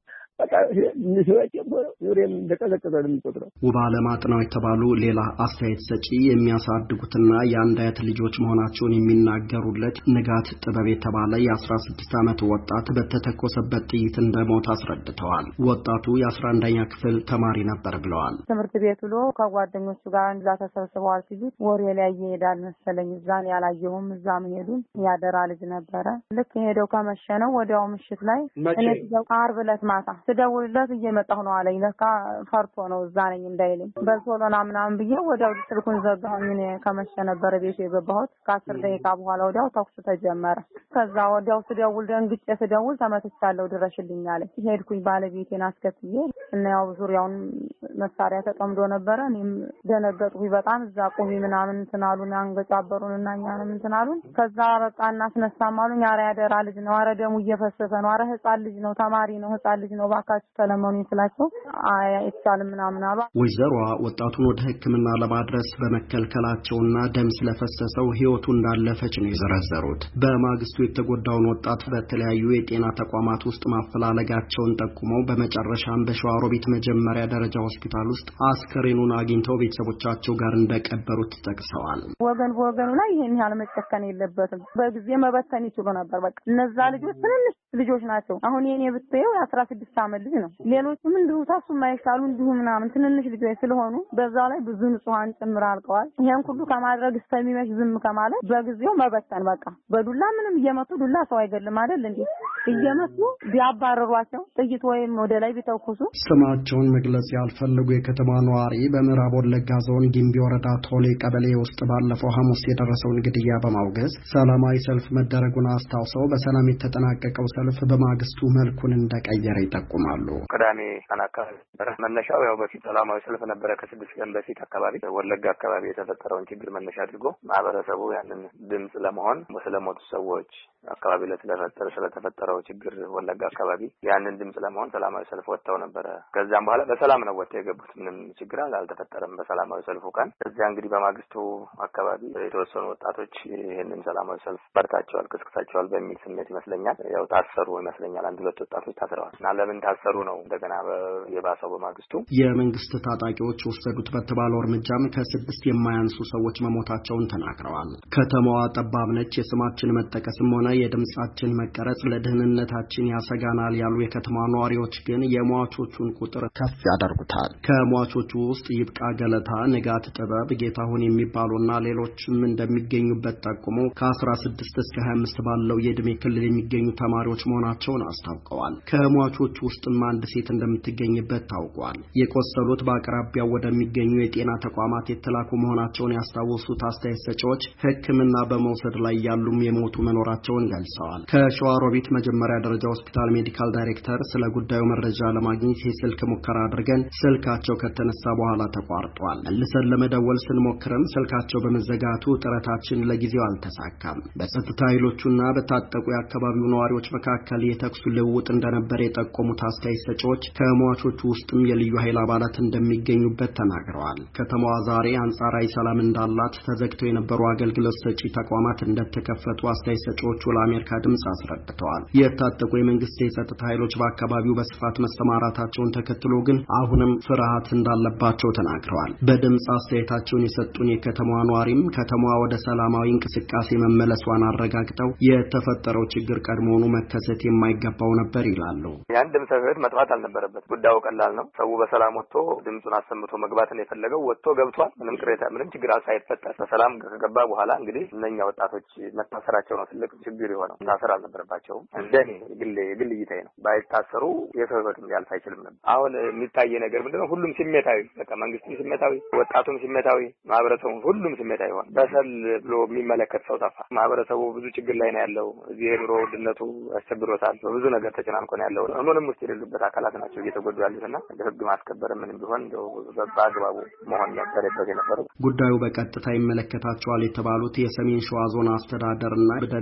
በቃ ንስወጭ ኑሬም እንደቀዘቀዘ ነው የሚቆጥረው። ውባለ ማጥናው የተባሉ ሌላ አስተያየት ሰጪ የሚያሳድጉትና የአንድ አያት ልጆች መሆናቸውን የሚናገሩለት ንጋት ጥበብ የተባለ የአስራ ስድስት ዓመት ወጣት በተተኮሰበት ጥይት እንደሞተ አስረድተዋል። ወጣቱ የአስራ አንደኛ ክፍል ተማሪ ነበር ብለዋል። ትምህርት ቤት ውሎ ከጓደኞቹ ጋር እንዛ ተሰብስበዋል ሲሉት ወሬ ላይ ይሄዳል መሰለኝ እዛን ያላየሁም እዛ መሄዱን ያደራ ልጅ ነበረ። ልክ ሄደው ከመሸነው ወዲያው ምሽት ላይ እኔ ዓርብ ዕለት ማታ ስደውልለት እየመጣሁ ነው አለኝ። ለካ ፈርቶ ነው እዛ ነኝ እንዳይለኝ በሶሎና ምናምን ብዬ ወዲያው ስልኩን ዘጋሁኝ። እኔ ከመሸ ነበር ቤት የገባሁት። ከአስር ደቂቃ በኋላ ወዲያው ተኩስ ተጀመረ። ከዛ ወዲያው ስደውል ደንግጬ ስደውል ተመትቻለሁ ድረሽልኝ አለኝ። ሄድኩኝ ባለቤቴን አስከትዬ እና ያው ዙሪያውን መሳሪያ ተጠምዶ ነበረ። እኔም ደነገጥኩኝ በጣም። እዛ ቁሚ ምናምን እንትን አሉን አንገጫበሩንና እኛንም እንትን አሉን። ከዛ በቃ እናስነሳም አሉኝ። ኧረ ያደራ ልጅ ነው፣ ኧረ ደሙ እየፈሰሰ ነው፣ ኧረ ህፃን ልጅ ነው፣ ተማሪ ነው፣ ህፃን ልጅ ነው፣ ባካችሁ ተለመኑኝ ስላቸው አይ አይቻልም ምናምን አሉ። ወይዘሮዋ ወጣቱን ወደ ሕክምና ለማድረስ በመከልከላቸውና ደም ስለፈሰሰው ህይወቱ እንዳለፈች ነው የዘረዘሩት። በማግስቱ የተጎዳውን ወጣት በተለያዩ የጤና ተቋማት ውስጥ ማፈላለጋቸውን ጠቁመው በመጨረሻም በሸዋሮቢት መጀመሪያ ደረጃ ሆስፒታል ውስጥ አስከሬኑን አግኝተው ቤተሰቦቻቸው ጋር እንደቀበሩት ጠቅሰዋል። ወገን ወገኑ ላይ ይሄን ያህል መጨከን የለበትም። በጊዜ መበተን ይችሉ ነበር። በቃ እነዛ ልጆች ትንንሽ ልጆች ናቸው። አሁን የኔ ብትየው አስራ ስድስት ዓመት ልጅ ነው። ሌሎችም እንዲሁ ታሱ ማይሻሉ እንዲሁ ምናምን ትንንሽ ልጆች ስለሆኑ በዛው ላይ ብዙ ንጹሃን ጭምር አልቀዋል። ይሄን ሁሉ ከማድረግ እስከሚመሽ ዝም ከማለት በጊዜው መበተን በቃ በዱላ ምንም እየመቱ ዱላ ሰው አይገድልም አይደል እንዴ? እየመቱ ቢያባረሯቸው ጥይት ወይም ወደ ላይ ቢተኩሱ። ስማቸውን መግለጽ ያልፈለጉ የከተማ ነዋሪ በምዕራብ ወለጋ ዞን ጊምቢ ወረዳ ቶሌ ቀበሌ ውስጥ ባለፈው ሐሙስ የደረሰውን ግድያ በማውገዝ ሰላማዊ ሰልፍ መደረጉን አስታውሰው በሰላም የተጠናቀቀው ሰልፍ በማግስቱ መልኩን እንደቀየረ ይጠቁማሉ። ቅዳሜ አካባቢ መነሻው ያው በፊት ሰላማዊ ሰልፍ ነበረ። ከስድስት ቀን በፊት አካባቢ ወለጋ አካባቢ የተፈጠረውን ችግር መነሻ አድርጎ ማህበረሰቡ ያንን ድምጽ ለመሆን ስለሞቱ ሰዎች አካባቢ ለተፈጠረ ስለተፈጠረው ችግር ወለጋ አካባቢ ያንን ድምጽ ለመሆን ሰላማዊ ሰልፍ ወጣው ነበረ። ከዛም በኋላ በሰላም ነው ወጣው የገቡት። ምንም ችግር አልተፈጠረም በሰላማዊ ሰልፉ ቀን። እዚያ እንግዲህ በማግስቱ አካባቢ የተወሰኑ ወጣቶች ይሄንን ሰላማዊ ሰልፍ በርታቸዋል፣ ቅስቅሳቸዋል በሚል ስሜት ይመስለኛል ያው ታሰሩ ይመስለኛል። አንድ ሁለት ወጣቶች ታስረዋል። እና ለምን ታሰሩ ነው እንደገና የባሰው በማግስቱ የመንግስት ታጣቂዎች ወሰዱት በተባለው እርምጃም ከስድስት የማያንሱ ሰዎች መሞታቸውን ተናግረዋል። ከተማዋ ጠባብ ነች፣ የስማችን መጠቀስም ሆነ የድምጻችን መቀረጽ ለደህንነታችን ያሰጋናል ያሉ የከተማ ነዋሪዎች ግን የሟቾቹን ቁጥር ከፍ ያደርጉታል። ከሟቾቹ ውስጥ ይብቃ ገለታ፣ ንጋት ጥበብ፣ ጌታሁን የሚባሉና ሌሎችም እንደሚገኙበት ጠቁሞ ከ16 እስከ ሃያ አምስት ባለው የዕድሜ ክልል የሚገኙ ተማሪዎች መሆናቸውን አስታውቀዋል። ከሟቾቹ ውስጥም አንድ ሴት እንደምትገኝበት ታውቋል። የቆሰሉት በአቅራቢያው ወደሚገኙ የጤና ተቋማት የተላኩ መሆናቸውን ያስታወሱት አስተያየት ሰጪዎች ሕክምና በመውሰድ ላይ ያሉም የሞቱ መኖራቸውን ገልጸዋል። ከሸዋሮቢት መጀመሪያ ደረጃ ሆስፒታል ሜዲካል ዳይሬክተር ስለ ጉዳዩ መረጃ ለማግኘት የስልክ ሙከራ አድርገን ስልካቸው ከተነሳ በኋላ ተቋርጧል። መልሰን ለመደወል ስንሞክርም ስልካቸው በመዘጋቱ ጥረታችን ለጊዜው አልተሳካም። በጸጥታ ኃይሎቹና በታጠቁ የአካባቢው ነዋሪዎች መካከል የተኩስ ልውውጥ እንደነበር የጠቆሙት አስተያየት ሰጪዎች ከሟቾቹ ውስጥም የልዩ ኃይል አባላት እንደሚገኙበት ተናግረዋል። ከተማዋ ዛሬ አንጻራዊ ሰላም እንዳላት፣ ተዘግተው የነበሩ አገልግሎት ሰጪ ተቋማት እንደተከፈቱ አስተያየት ሰጪዎቹ ለአሜሪካ ድምጽ አስረድተዋል። የታጠቁ የመንግስት የጸጥታ ኃይሎች በአካባቢው በስፋት መሰማራታቸውን ተከትሎ ግን አሁንም ፍርሃት እንዳለባቸው ተናግረዋል። በድምጽ አስተያየታቸውን የሰጡን የከተማዋ ነዋሪም ከተማዋ ወደ ሰላማዊ እንቅስቃሴ መመለሷን አረጋግጠው የተፈጠረው ችግር ቀድሞውኑ መከሰት የማይገባው ነበር ይላሉ። ያን ድምጽ መጥፋት አልነበረበት። ጉዳዩ ቀላል ነው። ሰው በሰላም ወጥቶ ድምጹን አሰምቶ መግባትን የፈለገው ወጥቶ ገብቷል። ምንም ቅሬታ ምንም ችግር ሳይፈጠር በሰላም ከገባ በኋላ እንግዲህ እነኛ ወጣቶች መታሰራቸው ነው ትልቅ ችግር የሆነው። ታሰር አልነበረባቸውም። እንደኔ ግል ግል እይታዬ ነው። ባይታሰሩ የሰው ህይወትም ሊያልፍ አይችልም ነበር። አሁን የሚታይ ነገር ምንድነው? ሁሉም ስሜታዊ፣ በቃ መንግስትም ስሜታዊ፣ ወጣቱም ስሜታዊ፣ ማህበረሰቡ ሁሉም ስሜታዊ ሆነ። በሰል ብሎ የሚመለከት ሰው ጠፋ። ማህበረሰቡ ብዙ ችግር ላይ ነው ያለው። እዚህ የኑሮ ውድነቱ ያስቸግሮታል። በብዙ ነገር ተጨናንቆ ነው ያለው። ምንም ውስጥ የሌሉበት አካላት ናቸው እየተጎዱ ያሉትና ህግ ማስከበር ምንም ቢሆን እንደው በአግባቡ መሆን ነበረበት የነበረው። ጉዳዩ በቀጥታ ይመለከታቸዋል የተባሉት የሰሜን ሸዋ ዞን አስተዳደርና በደህንነት መምሪያ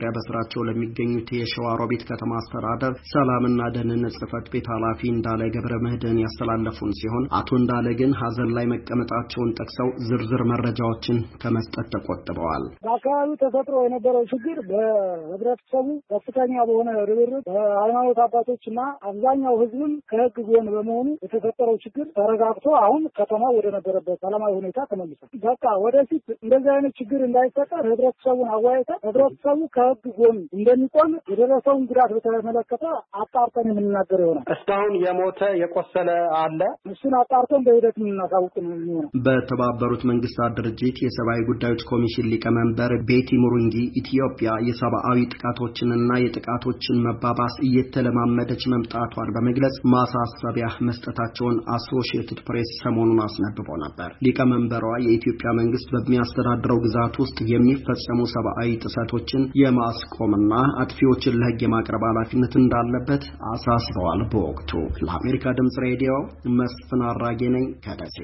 መመሪያ በስራቸው ለሚገኙት የሸዋሮቢት ከተማ አስተዳደር ሰላምና ደህንነት ጽሕፈት ቤት ኃላፊ እንዳለ ገብረ መድህን ያስተላለፉን ሲሆን አቶ እንዳለ ግን ሀዘን ላይ መቀመጣቸውን ጠቅሰው ዝርዝር መረጃዎችን ከመስጠት ተቆጥበዋል። በአካባቢው ተፈጥሮ የነበረው ችግር በህብረተሰቡ ከፍተኛ በሆነ ርብርብ በሃይማኖት አባቶችና አብዛኛው ህዝብም ከህግ ጎን በመሆኑ የተፈጠረው ችግር ተረጋግቶ አሁን ከተማው ወደ ነበረበት ሰላማዊ ሁኔታ ተመልሷል። በቃ ወደፊት እንደዚህ አይነት ችግር እንዳይፈጠር ህብረተሰቡን አወያይተን ህብረተሰቡ ከህግ ጎን እንደሚቆም የደረሰውን ጉዳት በተመለከተ አጣርተን የምንናገር ይሆናል። እስካሁን የሞተ የቆሰለ አለ? እሱን አጣርተን በሂደት የምናሳውቅ ነው። በተባበሩት መንግስታት ድርጅት የሰብአዊ ጉዳዮች ኮሚሽን ሊቀመንበር ቤቲ ሙሩንጊ ኢትዮጵያ የሰብአዊ ጥቃቶችንና የጥቃቶችን መባባስ እየተለማመደች መምጣቷን በመግለጽ ማሳሰቢያ መስጠታቸውን አሶሺየትድ ፕሬስ ሰሞኑን አስነብቦ ነበር። ሊቀመንበሯ የኢትዮጵያ መንግስት በሚያስተዳድረው ግዛት ውስጥ የሚፈጸሙ ሰብአዊ ጥሰቶችን የማስቆምና አጥፊዎችን ለህግ የማቅረብ ኃላፊነት እንዳለበት አሳስበዋል። በወቅቱ ለአሜሪካ ድምጽ ሬዲዮ መስፍን አራጌ ነኝ ከደሴ።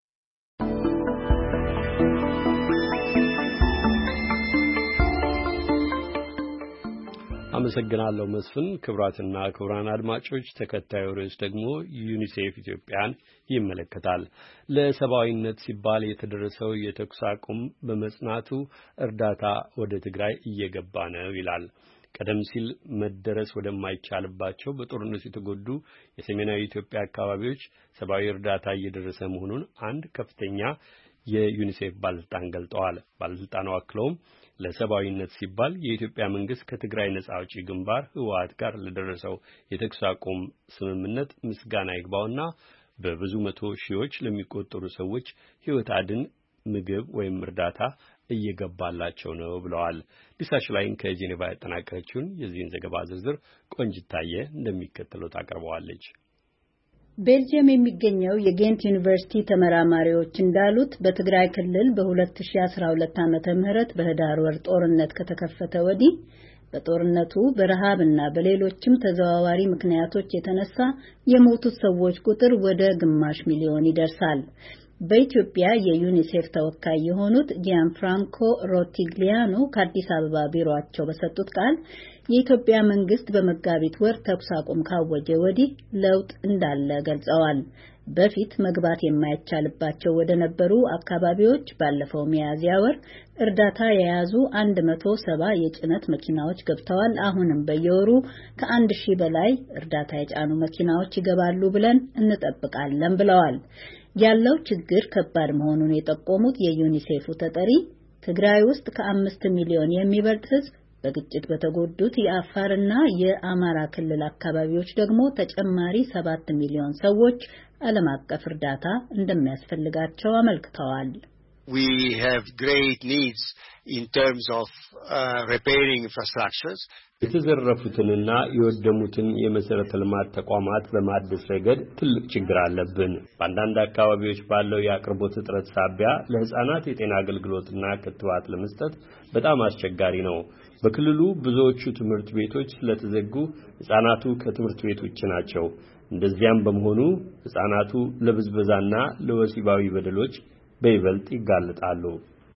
አመሰግናለሁ መስፍን። ክቡራትና ክቡራን አድማጮች ተከታዩ ርዕስ ደግሞ ዩኒሴፍ ኢትዮጵያን ይመለከታል። ለሰብአዊነት ሲባል የተደረሰው የተኩስ አቁም በመጽናቱ እርዳታ ወደ ትግራይ እየገባ ነው ይላል። ቀደም ሲል መደረስ ወደማይቻልባቸው በጦርነት የተጎዱ የሰሜናዊ ኢትዮጵያ አካባቢዎች ሰብአዊ እርዳታ እየደረሰ መሆኑን አንድ ከፍተኛ የዩኒሴፍ ባለስልጣን ገልጠዋል። ባለስልጣኑ አክለውም ለሰብአዊነት ሲባል የኢትዮጵያ መንግስት ከትግራይ ነጻ አውጪ ግንባር ህወሓት ጋር ለደረሰው የተኩስ አቁም ስምምነት ምስጋና ይግባውና በብዙ መቶ ሺዎች ለሚቆጠሩ ሰዎች ህይወት አድን ምግብ ወይም እርዳታ እየገባላቸው ነው ብለዋል። ሊሳሽ ላይን ከጄኔቫ ያጠናቀረችውን የዚህን ዘገባ ዝርዝር ቆንጅታየ እንደሚከተለው ታቀርበዋለች። ቤልጂየም የሚገኘው የጌንት ዩኒቨርሲቲ ተመራማሪዎች እንዳሉት በትግራይ ክልል በ2012 ዓመተ ምህረት በህዳር ወር ጦርነት ከተከፈተ ወዲህ በጦርነቱ በረሃብና በሌሎችም ተዘዋዋሪ ምክንያቶች የተነሳ የሞቱት ሰዎች ቁጥር ወደ ግማሽ ሚሊዮን ይደርሳል። በኢትዮጵያ የዩኒሴፍ ተወካይ የሆኑት ጂያንፍራንኮ ሮቲግሊያኖ ከአዲስ አበባ ቢሮአቸው በሰጡት ቃል የኢትዮጵያ መንግስት በመጋቢት ወር ተኩስ አቁም ካወጀ ወዲህ ለውጥ እንዳለ ገልጸዋል። በፊት መግባት የማይቻልባቸው ወደ ነበሩ አካባቢዎች ባለፈው ሚያዝያ ወር እርዳታ የያዙ አንድ መቶ ሰባ የጭነት መኪናዎች ገብተዋል። አሁንም በየወሩ ከአንድ ሺህ በላይ እርዳታ የጫኑ መኪናዎች ይገባሉ ብለን እንጠብቃለን ብለዋል። ያለው ችግር ከባድ መሆኑን የጠቆሙት የዩኒሴፉ ተጠሪ ትግራይ ውስጥ ከአምስት ሚሊዮን የሚበልጥ ህዝብ በግጭት በተጎዱት የአፋርና የአማራ ክልል አካባቢዎች ደግሞ ተጨማሪ ሰባት ሚሊዮን ሰዎች ዓለም አቀፍ እርዳታ እንደሚያስፈልጋቸው አመልክተዋል። We have great needs in terms of uh, repairing infrastructures. የተዘረፉትንና የወደሙትን የመሰረተ ልማት ተቋማት በማደስ ረገድ ትልቅ ችግር አለብን። በአንዳንድ አካባቢዎች ባለው የአቅርቦት እጥረት ሳቢያ ለህፃናት የጤና አገልግሎትና ክትባት ለመስጠት በጣም አስቸጋሪ ነው። በክልሉ ብዙዎቹ ትምህርት ቤቶች ስለተዘጉ ህፃናቱ ከትምህርት ቤቶች ናቸው። እንደዚያም በመሆኑ ህፃናቱ ለብዝበዛና ለወሲባዊ በደሎች በይበልጥ ይጋለጣሉ።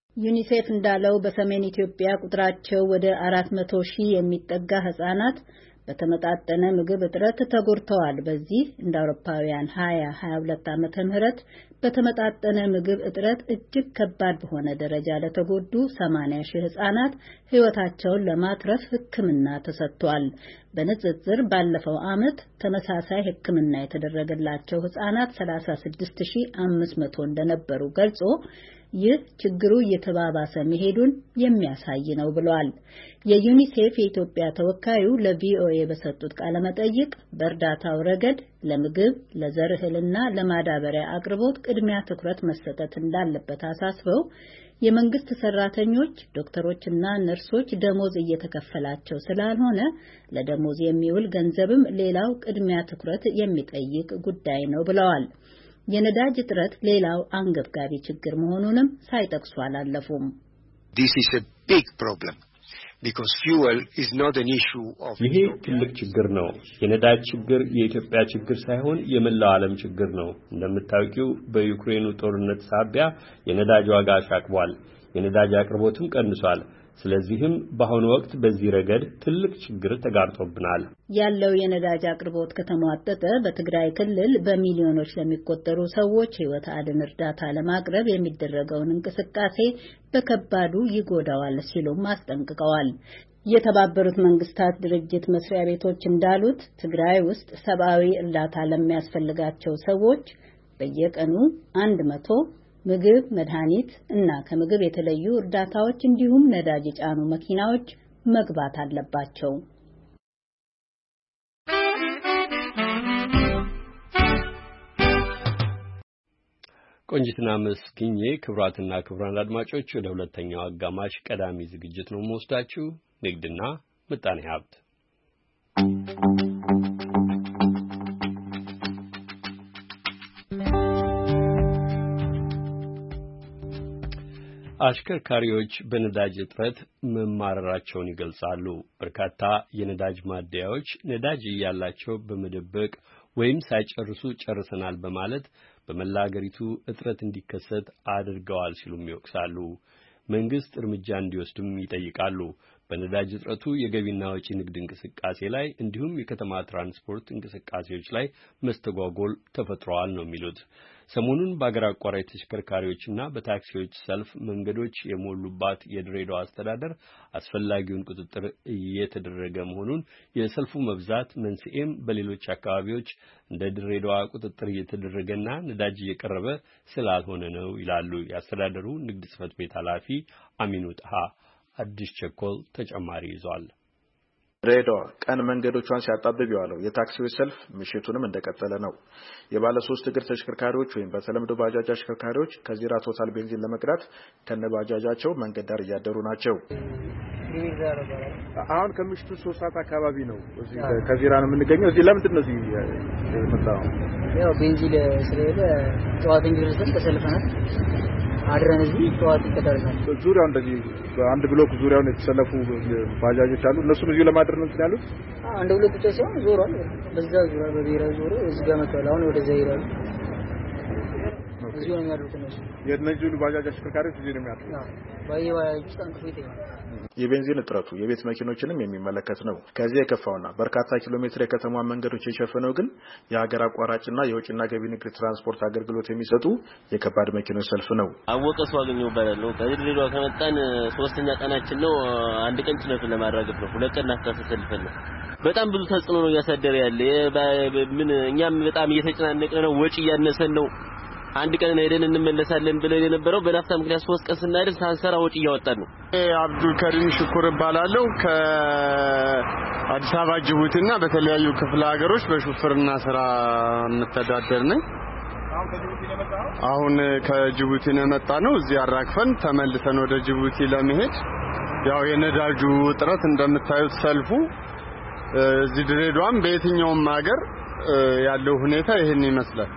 ዩኒሴፍ እንዳለው በሰሜን ኢትዮጵያ ቁጥራቸው ወደ አራት መቶ ሺህ የሚጠጋ ህጻናት በተመጣጠነ ምግብ እጥረት ተጎድተዋል። በዚህ እንደ አውሮፓውያን ሀያ ሀያ ሁለት ዓመተ ምህረት በተመጣጠነ ምግብ እጥረት እጅግ ከባድ በሆነ ደረጃ ለተጎዱ ሰማንያ ሺህ ህጻናት ህይወታቸውን ለማትረፍ ሕክምና ተሰጥቷል። በንጽጽር ባለፈው ዓመት ተመሳሳይ ሕክምና የተደረገላቸው ህጻናት ሰላሳ ስድስት ሺህ አምስት መቶ እንደነበሩ ገልጾ ይህ ችግሩ እየተባባሰ መሄዱን የሚያሳይ ነው ብሏል። የዩኒሴፍ የኢትዮጵያ ተወካዩ ለቪኦኤ በሰጡት ቃለ መጠይቅ በእርዳታው ረገድ ለምግብ፣ ለዘር እህልና ለማዳበሪያ አቅርቦት ቅድሚያ ትኩረት መሰጠት እንዳለበት አሳስበው የመንግስት ሰራተኞች፣ ዶክተሮችና ነርሶች ደሞዝ እየተከፈላቸው ስላልሆነ ለደሞዝ የሚውል ገንዘብም ሌላው ቅድሚያ ትኩረት የሚጠይቅ ጉዳይ ነው ብለዋል። የነዳጅ እጥረት ሌላው አንገብጋቢ ችግር መሆኑንም ሳይጠቅሱ አላለፉም። This is a big problem because fuel is not an issue of ይሄ ትልቅ ችግር ነው። የነዳጅ ችግር የኢትዮጵያ ችግር ሳይሆን የመላው ዓለም ችግር ነው። እንደምታውቂው በዩክሬኑ ጦርነት ሳቢያ የነዳጅ ዋጋ አሻቅቧል። የነዳጅ አቅርቦትም ቀንሷል። ስለዚህም በአሁኑ ወቅት በዚህ ረገድ ትልቅ ችግር ተጋርጦብናል። ያለው የነዳጅ አቅርቦት ከተሟጠጠ በትግራይ ክልል በሚሊዮኖች ለሚቆጠሩ ሰዎች ሕይወት አድን እርዳታ ለማቅረብ የሚደረገውን እንቅስቃሴ በከባዱ ይጎዳዋል ሲሉም አስጠንቅቀዋል። የተባበሩት መንግስታት ድርጅት መስሪያ ቤቶች እንዳሉት ትግራይ ውስጥ ሰብአዊ እርዳታ ለሚያስፈልጋቸው ሰዎች በየቀኑ አንድ መቶ ምግብ፣ መድኃኒት እና ከምግብ የተለዩ እርዳታዎች እንዲሁም ነዳጅ የጫኑ መኪናዎች መግባት አለባቸው። ቆንጂትና መስኪኜ ክብራትና ክብራን አድማጮች ወደ ሁለተኛው አጋማሽ ቀዳሚ ዝግጅት ነው የምወስዳችሁ። ንግድና ምጣኔ ሀብት። አሽከርካሪዎች በነዳጅ እጥረት መማረራቸውን ይገልጻሉ። በርካታ የነዳጅ ማደያዎች ነዳጅ እያላቸው በመደበቅ ወይም ሳይጨርሱ ጨርሰናል በማለት በመላ አገሪቱ እጥረት እንዲከሰት አድርገዋል ሲሉም ይወቅሳሉ። መንግስት እርምጃ እንዲወስድም ይጠይቃሉ። በነዳጅ እጥረቱ የገቢና ወጪ ንግድ እንቅስቃሴ ላይ እንዲሁም የከተማ ትራንስፖርት እንቅስቃሴዎች ላይ መስተጓጎል ተፈጥሯል ነው የሚሉት። ሰሞኑን በአገር አቋራጭ ተሽከርካሪዎችና በታክሲዎች ሰልፍ መንገዶች የሞሉባት የድሬዳዋ አስተዳደር አስፈላጊውን ቁጥጥር እየተደረገ መሆኑን፣ የሰልፉ መብዛት መንስኤም በሌሎች አካባቢዎች እንደ ድሬዳዋ ቁጥጥር እየተደረገና ነዳጅ እየቀረበ ስላልሆነ ነው ይላሉ የአስተዳደሩ ንግድ ጽሕፈት ቤት ኃላፊ አሚኑ ጣሃ። አዲስ ቸኮል ተጨማሪ ይዟል። ድሬዳዋ ቀን መንገዶቿን ሲያጣብብ የዋለው የታክሲዎች ሰልፍ ምሽቱንም እንደቀጠለ ነው። የባለ ሶስት እግር ተሽከርካሪዎች ወይም በተለምዶ ባጃጅ አሽከርካሪዎች ከዚራ ቶታል ቤንዚን ለመቅዳት ከነባጃጃቸው መንገድ ዳር እያደሩ ናቸው። አሁን ከምሽቱ ሶስት ሰዓት አካባቢ ነው። እዚህ ከዚራ ነው የምንገኘው። እዚህ ለምንድን ነው እዚህ የመጣው? ያው ቤንዚን ስለሌለ ጠዋት እንግዲህ ተሰልፈናል አድረን እዚህ ጠዋት ተደረገ። ዙሪያው እንደዚህ በአንድ ብሎክ ዙሪያውን የተሰለፉ ባጃጆች አሉ። እነሱም እዚሁ ለማድረግ ነው ያሉት። አንድ ሁለት ብቻ ሳይሆን ዞሯል። በዛ ዙሪያ በብሔራዊ ዞሮ እዚህ ጋር መጥቷል። አሁን ወደ ዘይራል እዚሁ ነው ያሉት እነሱ። የነዚህ ባጃጅ አሽከርካሪዎች እዚህ ነው ያሉት። አዎ ባይባጅ ታንክፉ ይተኛል። የቤንዚን እጥረቱ የቤት መኪኖችንም የሚመለከት ነው። ከዚህ የከፋውና በርካታ ኪሎ ሜትር የከተማ መንገዶች የሸፈነው ግን የሀገር አቋራጭና የውጭና ገቢ ንግድ ትራንስፖርት አገልግሎት የሚሰጡ የከባድ መኪኖች ሰልፍ ነው። አወቀ ሰው አገኘው ባላለው ከድሬዳዋ ከመጣን ሶስተኛ ቀናችን ነው። አንድ ቀን ጭነቱን ለማራገፍ ነው። ሁለት ቀን አስተሰልፈን ነው። በጣም ብዙ ተጽዕኖ ነው ያሳደረ ያለ። ምን እኛም በጣም እየተጨናነቅን ነው። ወጪ ያነሰን ነው። አንድ ቀን ሄደን እንመለሳለን ብለን የነበረው በናፍታ ምክንያት ሶስት ቀን ስናደር ሳንሰራ ወጪ እያወጣን ነው። አብዱል ከሪም ሽኩር ባላለው ከአዲስ አበባ ጅቡቲና በተለያዩ ክፍለ ሀገሮች በሹፍርና ስራ መተዳደር ነኝ። አሁን ከጅቡቲ ነው የመጣነው። እዚህ አራክፈን ተመልሰን ወደ ጅቡቲ ለመሄድ ያው የነዳጁ እጥረት እንደምታዩት ሰልፉ እዚህ ድሬዳዋም በየትኛውም ሀገር ያለው ሁኔታ ይሄን ይመስላል።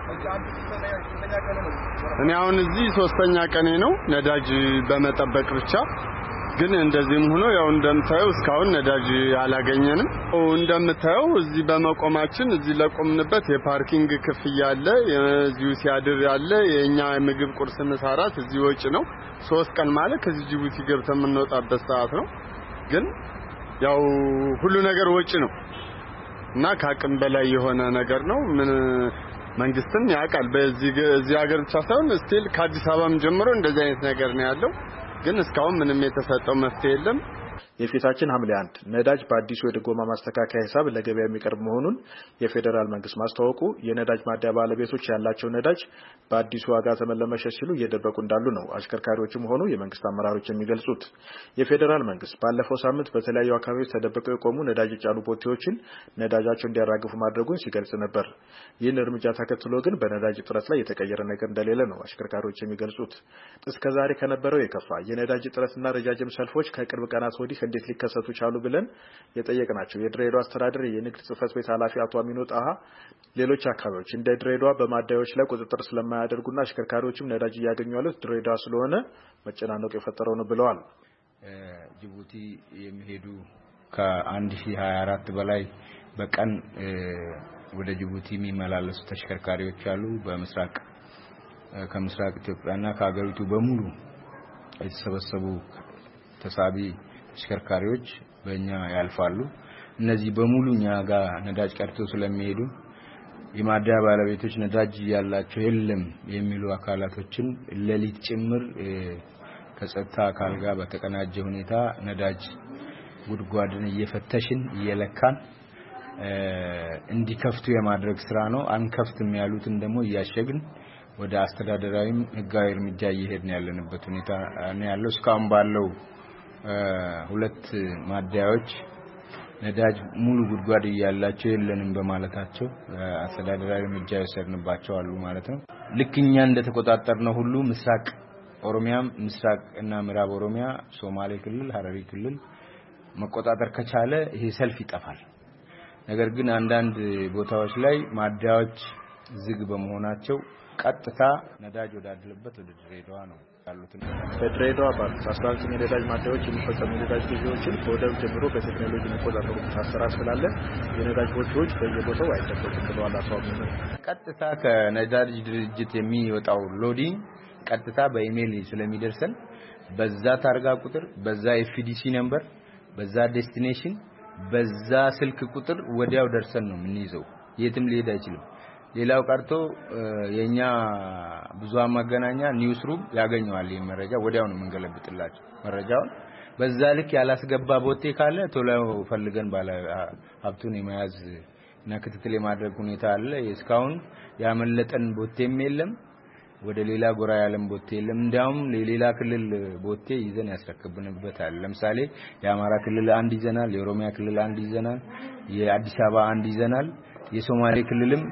እኔ አሁን እዚህ ሶስተኛ ቀኔ ነው ነዳጅ በመጠበቅ ብቻ። ግን እንደዚህም ሆኖ ያው እንደምታዩ እስካሁን ነዳጅ አላገኘንም። እንደምታዩ እዚህ በመቆማችን እዚህ ለቆምንበት የፓርኪንግ ክፍያ አለ፣ የዚሁ ሲያድር ያለ የኛ ምግብ ቁርስ ምሳራት እዚህ ወጪ ነው። ሶስት ቀን ማለት ከዚህ ጅቡቲ ገብተን የምንወጣበት ሰዓት ነው። ግን ያው ሁሉ ነገር ወጪ ነው እና ከአቅም በላይ የሆነ ነገር ነው። ምን መንግስትም ያውቃል። በዚህ እዚህ ሀገር ብቻ ሳይሆን ስቲል ከአዲስ አበባም ጀምሮ እንደዚህ አይነት ነገር ነው ያለው። ግን እስካሁን ምንም የተሰጠው መፍትሄ የለም። የፊታችን ሐምሌ አንድ ነዳጅ በአዲሱ የድጎማ ማስተካከያ ሂሳብ ለገበያ የሚቀርብ መሆኑን የፌዴራል መንግስት ማስታወቁ የነዳጅ ማደያ ባለቤቶች ያላቸው ነዳጅ በአዲሱ ዋጋ ተመለመሸ ሲሉ እየደበቁ እንዳሉ ነው አሽከርካሪዎችም ሆኑ የመንግስት አመራሮች የሚገልጹት። የፌዴራል መንግስት ባለፈው ሳምንት በተለያዩ አካባቢዎች ተደብቀው የቆሙ ነዳጅ የጫኑ ቦቴዎችን ነዳጃቸው እንዲያራግፉ ማድረጉን ሲገልጽ ነበር። ይህን እርምጃ ተከትሎ ግን በነዳጅ እጥረት ላይ የተቀየረ ነገር እንደሌለ ነው አሽከርካሪዎች የሚገልጹት። እስከዛሬ ከነበረው የከፋ የነዳጅ እጥረትና ረጃጅም ሰልፎች ከቅርብ ቀናት ወዲህ እንዴት ሊከሰቱ ቻሉ ብለን የጠየቅናቸው የድሬዳዋ አስተዳደር የንግድ ጽሕፈት ቤት ኃላፊ አቶ አሚኑ ጣሃ ሌሎች አካባቢዎች እንደ ድሬዳዋ በማደያዎች ላይ ቁጥጥር ስለማያደርጉና አሽከርካሪዎችም ነዳጅ እያገኙ ያሉት ድሬዳዋ ስለሆነ መጨናነቅ የፈጠረው ነው ብለዋል። ጅቡቲ የሚሄዱ ከአንድ ሺህ ሀያ አራት በላይ በቀን ወደ ጅቡቲ የሚመላለሱ ተሽከርካሪዎች አሉ። በምስራቅ ከምስራቅ ኢትዮጵያና ከሀገሪቱ በሙሉ የተሰበሰቡ ተሳቢ ተሽከርካሪዎች በእኛ ያልፋሉ። እነዚህ በሙሉ እኛ ጋር ነዳጅ ቀርቶ ስለሚሄዱ የማደያ ባለቤቶች ነዳጅ ያላቸው የለም የሚሉ አካላቶችን ለሊት ጭምር ከጸጥታ አካል ጋር በተቀናጀ ሁኔታ ነዳጅ ጉድጓድን እየፈተሽን እየለካን እንዲከፍቱ የማድረግ ስራ ነው። አንከፍትም ያሉትን ደግሞ እያሸግን ወደ አስተዳደራዊም ህጋዊ እርምጃ እየሄድን ያለንበት ሁኔታ ነው ያለው። እስካሁን ባለው ሁለት ማደያዎች ነዳጅ ሙሉ ጉድጓድ ያላቸው የለንም በማለታቸው አስተዳደራዊ እርምጃ ወሰድንባቸው አሉ ማለት ነው። ልክኛ እንደተቆጣጠርነው ሁሉ ምስራቅ ኦሮሚያም ምስራቅ እና ምዕራብ ኦሮሚያ፣ ሶማሌ ክልል፣ ሐረሪ ክልል መቆጣጠር ከቻለ ይሄ ሰልፍ ይጠፋል። ነገር ግን አንዳንድ ቦታዎች ላይ ማደያዎች ዝግ በመሆናቸው ቀጥታ ነዳጅ ወዳለበት ወደ ድሬዳዋ ነው ያሉት። በድሬዳዋ ባሉ አስራ ዘጠኝ ነዳጅ ማደያዎች የሚፈጸሙ ነዳጅ ግዢዎችን ከወደብ ጀምሮ በቴክኖሎጂ መቆጣጠሩ ታሰራስ ስላለ የነዳጅ ወጪዎች በየቦታው አይጠበቁም ብለዋል አቶ አብዱ። ቀጥታ ከነዳጅ ድርጅት የሚወጣው ሎዲንግ ቀጥታ በኢሜል ስለሚደርሰን በዛ ታርጋ ቁጥር፣ በዛ ኤፍዲሲ ነምበር፣ በዛ ዴስቲኔሽን፣ በዛ ስልክ ቁጥር ወዲያው ደርሰን ነው የምንይዘው። የትም ሊሄድ አይችልም። ሌላው ቀርቶ የኛ ብዙሃን መገናኛ ኒውስ ሩም ያገኘዋል። ይሄ መረጃ ወዲያው ነው የምንገለብጥላቸው መረጃውን። በዛ ልክ ያላስገባ ቦቴ ካለ ቶሎ ፈልገን ባለ ሀብቱን የመያዝ እና ክትትል የማድረግ ሁኔታ አለ። እስካሁን ያመለጠን ቦቴም የለም። ወደ ሌላ ጎራ ያለም ቦቴ የለም። እንዲያውም ለሌላ ክልል ቦቴ ይዘን ያስረክብንበታል። ለምሳሌ የአማራ ክልል አንድ ይዘናል፣ የኦሮሚያ ክልል አንድ ይዘናል፣ የአዲስ አበባ አንድ ይዘናል፣ የሶማሌ ክልልም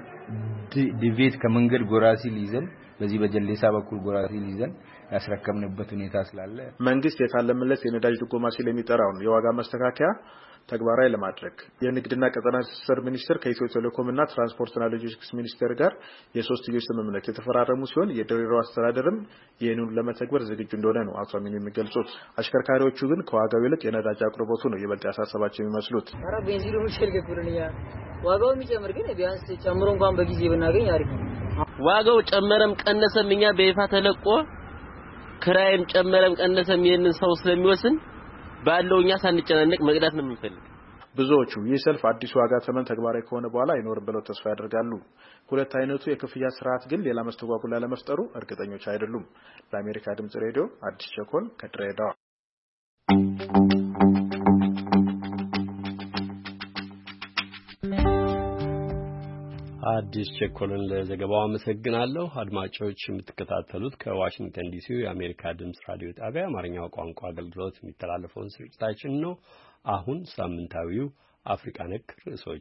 ዲቬት ከመንገድ ጎራ ሲል ይዘን በዚህ በጀሌሳ በኩል ጎራ ሲል ይዘን ያስረከብንበት ሁኔታ ስላለ መንግስት የታለመለት የነዳጅ ድጎማ ሲል የሚጠራው የዋጋ ማስተካከያ ተግባራዊ ለማድረግ የንግድና ቀጠናዊ ትስስር ሚኒስቴር ከኢትዮ ቴሌኮምና ትራንስፖርትና ሎጂስቲክስ ሚኒስቴር ጋር የሶስትዮሽ ስምምነት የተፈራረሙ ሲሆን የድሬዳዋ አስተዳደርም ይህንን ለመተግበር ዝግጁ እንደሆነ ነው አቶ አሚኑ የሚገልጹት። አሽከርካሪዎቹ ግን ከዋጋው ይልቅ የነዳጅ አቅርቦቱ ነው ይበልጥ ያሳሰባቸው የሚመስሉት። ኧረ ቤንዚኑ ይሸልገኩልኛ ዋጋው የሚጨምር ግን ቢያንስ ጨምሮ እንኳን በጊዜ ብናገኝ አሪፍ ነው። ዋጋው ጨመረም ቀነሰም እኛ በይፋ ተለቆ ክራይም ጨመረም ቀነሰም ይሄንን ሰው ስለሚወስን ባለውኛ ሳንጨናነቅ መግዳት ነው የምንፈልግ። ብዙዎቹ ይህ ሰልፍ አዲስ ዋጋ ተመን ተግባራዊ ከሆነ በኋላ አይኖርም ብለው ተስፋ ያደርጋሉ። ሁለት አይነቱ የክፍያ ስርዓት ግን ሌላ መስተጓጉል ለመፍጠሩ እርግጠኞች አይደሉም። ለአሜሪካ ድምጽ ሬዲዮ አዲስ ቸኮል ከድሬዳዋ። አዲስ ቸኮልን ለዘገባው አመሰግናለሁ። አድማጮች የምትከታተሉት ከዋሽንግተን ዲሲ የአሜሪካ ድምጽ ራዲዮ ጣቢያ አማርኛው ቋንቋ አገልግሎት የሚተላለፈውን ስርጭታችን ነው። አሁን ሳምንታዊው አፍሪካ ነክ ርዕሶች።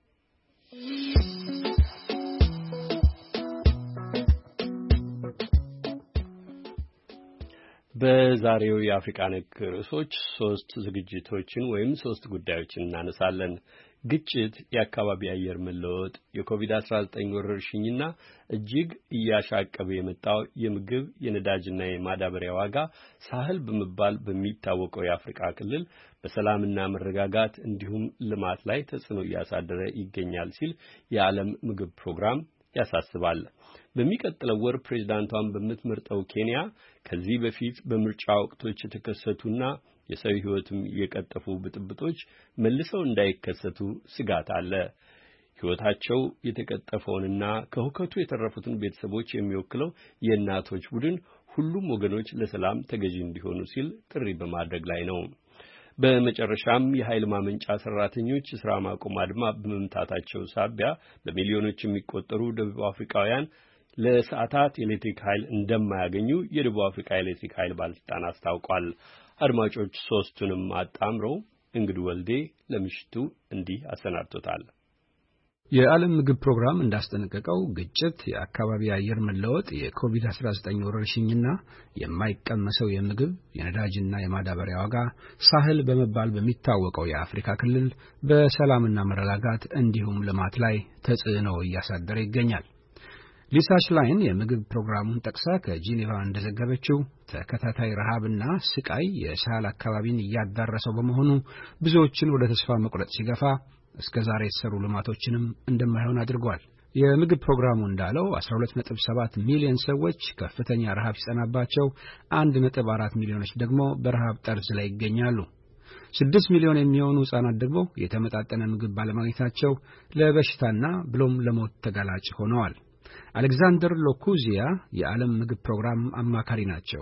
በዛሬው የአፍሪካ ነክ ርዕሶች ሶስት ዝግጅቶችን ወይም ሶስት ጉዳዮችን እናነሳለን። ግጭት፣ የአካባቢ አየር መለወጥ፣ የኮቪድ አስራ ዘጠኝ ወረርሽኝና እጅግ እያሻቀበ የመጣው የምግብ የነዳጅና የማዳበሪያ ዋጋ ሳህል በመባል በሚታወቀው የአፍሪካ ክልል በሰላምና መረጋጋት እንዲሁም ልማት ላይ ተጽዕኖ እያሳደረ ይገኛል ሲል የዓለም ምግብ ፕሮግራም ያሳስባል። በሚቀጥለው ወር ፕሬዝዳንቷን በምትመርጠው ኬንያ ከዚህ በፊት በምርጫ ወቅቶች የተከሰቱና የሰው ሕይወትም የቀጠፉ ብጥብጦች መልሰው እንዳይከሰቱ ስጋት አለ። ሕይወታቸው የተቀጠፈውንና ከሁከቱ የተረፉትን ቤተሰቦች የሚወክለው የእናቶች ቡድን ሁሉም ወገኖች ለሰላም ተገዢ እንዲሆኑ ሲል ጥሪ በማድረግ ላይ ነው። በመጨረሻም የኃይል ማመንጫ ሰራተኞች ስራ ማቆም አድማ በመምታታቸው ሳቢያ በሚሊዮኖች የሚቆጠሩ ደቡብ አፍሪካውያን ለሰዓታት የኤሌክትሪክ ኃይል እንደማያገኙ የደቡብ አፍሪካ ኤሌክትሪክ ኃይል ባለስልጣን አስታውቋል። አድማጮች ሶስቱንም አጣምረው እንግዱ ወልዴ ለምሽቱ እንዲህ አሰናድቶታል። የዓለም ምግብ ፕሮግራም እንዳስጠነቀቀው ግጭት፣ የአካባቢ አየር መለወጥ፣ የኮቪድ አስራ ዘጠኝ ወረርሽኝና የማይቀመሰው የምግብ የነዳጅና የማዳበሪያ ዋጋ ሳህል በመባል በሚታወቀው የአፍሪካ ክልል በሰላምና መረጋጋት እንዲሁም ልማት ላይ ተጽዕኖ እያሳደረ ይገኛል። ሊሳ ሽላይን የምግብ ፕሮግራሙን ጠቅሳ ከጂኔቫ እንደዘገበችው ተከታታይ ረሃብና ስቃይ የሳህል አካባቢን እያዳረሰው በመሆኑ ብዙዎችን ወደ ተስፋ መቁረጥ ሲገፋ እስከ ዛሬ የተሰሩ ልማቶችንም እንደማይሆን አድርጓል። የምግብ ፕሮግራሙ እንዳለው አስራ ሁለት ነጥብ ሰባት ሚሊዮን ሰዎች ከፍተኛ ረሃብ ሲጸናባቸው አንድ ነጥብ አራት ሚሊዮኖች ደግሞ በረሃብ ጠርዝ ላይ ይገኛሉ። ስድስት ሚሊዮን የሚሆኑ ሕፃናት ደግሞ የተመጣጠነ ምግብ ባለማግኘታቸው ለበሽታና ብሎም ለሞት ተጋላጭ ሆነዋል። አሌክዛንደር ሎኩዚያ የዓለም ምግብ ፕሮግራም አማካሪ ናቸው።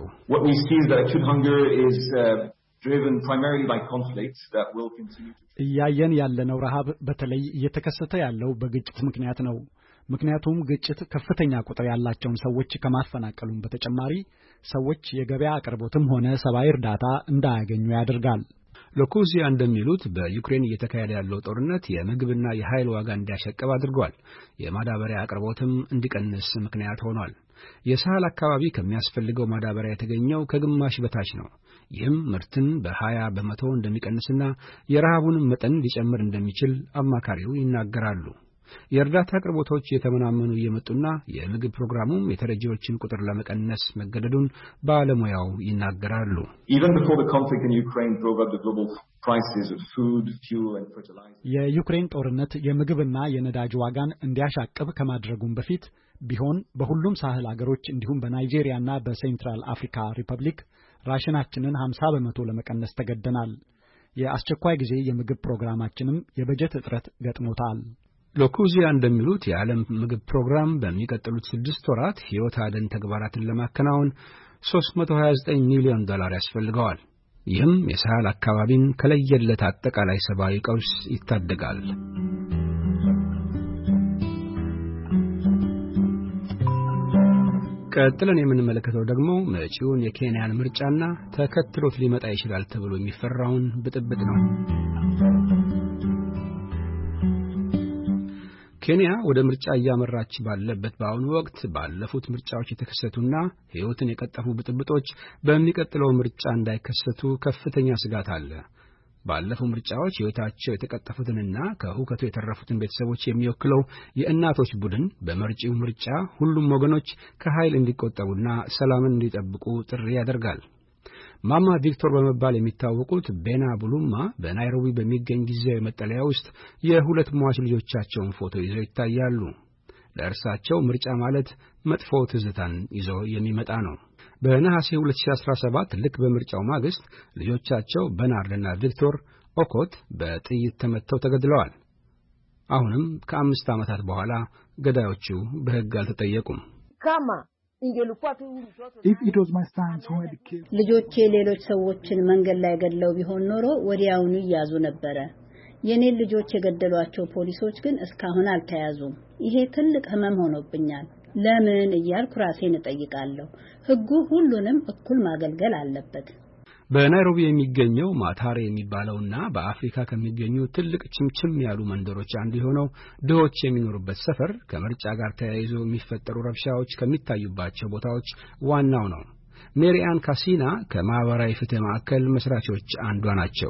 እያየን ያለነው ረሃብ በተለይ እየተከሰተ ያለው በግጭት ምክንያት ነው። ምክንያቱም ግጭት ከፍተኛ ቁጥር ያላቸውን ሰዎች ከማፈናቀሉም በተጨማሪ ሰዎች የገበያ አቅርቦትም ሆነ ሰብአዊ እርዳታ እንዳያገኙ ያደርጋል። ሎኩዚያ እንደሚሉት በዩክሬን እየተካሄደ ያለው ጦርነት የምግብና የኃይል ዋጋ እንዲያሸቅብ አድርጓል። የማዳበሪያ አቅርቦትም እንዲቀንስ ምክንያት ሆኗል። የሳህል አካባቢ ከሚያስፈልገው ማዳበሪያ የተገኘው ከግማሽ በታች ነው። ይህም ምርትን በሀያ በመቶ እንደሚቀንስና የረሃቡንም መጠን ሊጨምር እንደሚችል አማካሪው ይናገራሉ። የእርዳታ አቅርቦቶች የተመናመኑ እየመጡና የምግብ ፕሮግራሙም የተረጂዎችን ቁጥር ለመቀነስ መገደዱን ባለሙያው ይናገራሉ። የዩክሬን ጦርነት የምግብና የነዳጅ ዋጋን እንዲያሻቅብ ከማድረጉም በፊት ቢሆን በሁሉም ሳህል አገሮች እንዲሁም በናይጄሪያና በሴንትራል አፍሪካ ሪፐብሊክ ራሽናችንን ሀምሳ በመቶ ለመቀነስ ተገደናል። የአስቸኳይ ጊዜ የምግብ ፕሮግራማችንም የበጀት እጥረት ገጥሞታል። ሎኩዚያ እንደሚሉት የዓለም ምግብ ፕሮግራም በሚቀጥሉት ስድስት ወራት ሕይወት አድን ተግባራትን ለማከናወን ሶስት መቶ ሀያ ዘጠኝ ሚሊዮን ዶላር ያስፈልገዋል። ይህም የሳህል አካባቢን ከለየለት አጠቃላይ ሰብአዊ ቀውስ ይታደጋል። ቀጥለን የምንመለከተው ደግሞ መጪውን የኬንያን ምርጫና ተከትሎት ሊመጣ ይችላል ተብሎ የሚፈራውን ብጥብጥ ነው። ኬንያ ወደ ምርጫ እያመራች ባለበት በአሁኑ ወቅት ባለፉት ምርጫዎች የተከሰቱና ሕይወትን የቀጠፉ ብጥብጦች በሚቀጥለው ምርጫ እንዳይከሰቱ ከፍተኛ ስጋት አለ። ባለፉት ምርጫዎች ሕይወታቸው የተቀጠፉትንና ከሁከቱ የተረፉትን ቤተሰቦች የሚወክለው የእናቶች ቡድን በመጪው ምርጫ ሁሉም ወገኖች ከኃይል እንዲቆጠቡና ሰላምን እንዲጠብቁ ጥሪ ያደርጋል። ማማ ቪክቶር በመባል የሚታወቁት ቤና ቡሉማ በናይሮቢ በሚገኝ ጊዜያዊ መጠለያ ውስጥ የሁለት ሟች ልጆቻቸውን ፎቶ ይዘው ይታያሉ። ለእርሳቸው ምርጫ ማለት መጥፎ ትዝታን ይዞ የሚመጣ ነው። በነሐሴ ሁለት ሺህ አስራ ሰባት ልክ በምርጫው ማግስት ልጆቻቸው በናርድና ቪክቶር ኦኮት በጥይት ተመተው ተገድለዋል። አሁንም ከአምስት ዓመታት በኋላ ገዳዮቹ በሕግ አልተጠየቁም። ልጆቼ ሌሎች ሰዎችን መንገድ ላይ ገድለው ቢሆን ኖሮ ወዲያውኑ ይያዙ ነበረ። የኔን ልጆች የገደሏቸው ፖሊሶች ግን እስካሁን አልተያዙም። ይሄ ትልቅ ህመም ሆኖብኛል። ለምን እያልኩ ራሴን እጠይቃለሁ። ሕጉ ሁሉንም እኩል ማገልገል አለበት። በናይሮቢ የሚገኘው ማታሬ የሚባለውና በአፍሪካ ከሚገኙ ትልቅ ችምችም ያሉ መንደሮች አንዱ የሆነው ድሆች የሚኖሩበት ሰፈር ከምርጫ ጋር ተያይዞ የሚፈጠሩ ረብሻዎች ከሚታዩባቸው ቦታዎች ዋናው ነው። ሜሪያን ካሲና ከማህበራዊ ፍትህ ማዕከል መስራቾች አንዷ ናቸው።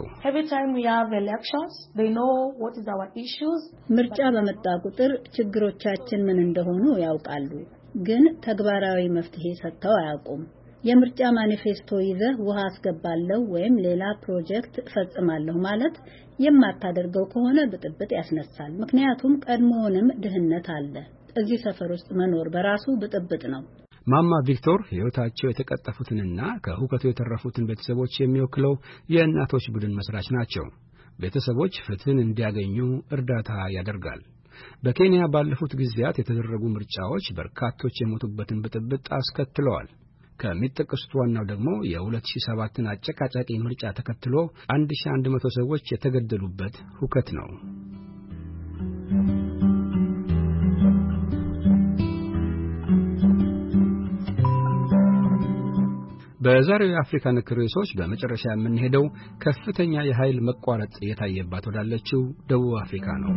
ምርጫ በመጣ ቁጥር ችግሮቻችን ምን እንደሆኑ ያውቃሉ፣ ግን ተግባራዊ መፍትሄ ሰጥተው አያውቁም። የምርጫ ማኒፌስቶ ይዘህ ውሃ አስገባለሁ ወይም ሌላ ፕሮጀክት እፈጽማለሁ ማለት የማታደርገው ከሆነ ብጥብጥ ያስነሳል። ምክንያቱም ቀድሞውንም ድህነት አለ። እዚህ ሰፈር ውስጥ መኖር በራሱ ብጥብጥ ነው። ማማ ቪክቶር ሕይወታቸው የተቀጠፉትንና ከሁከቱ የተረፉትን ቤተሰቦች የሚወክለው የእናቶች ቡድን መስራች ናቸው። ቤተሰቦች ፍትህን እንዲያገኙ እርዳታ ያደርጋል። በኬንያ ባለፉት ጊዜያት የተደረጉ ምርጫዎች በርካቶች የሞቱበትን ብጥብጥ አስከትለዋል። ከሚጠቀሱት ዋናው ደግሞ የሁለት ሺህ ሰባትን አጨቃጫቂ ምርጫ ተከትሎ አንድ ሺህ አንድ መቶ ሰዎች የተገደሉበት ሁከት ነው። በዛሬው የአፍሪካ ነክ ርዕሶች በመጨረሻ የምንሄደው ከፍተኛ የኃይል መቋረጥ የታየባት ወዳለችው ደቡብ አፍሪካ ነው።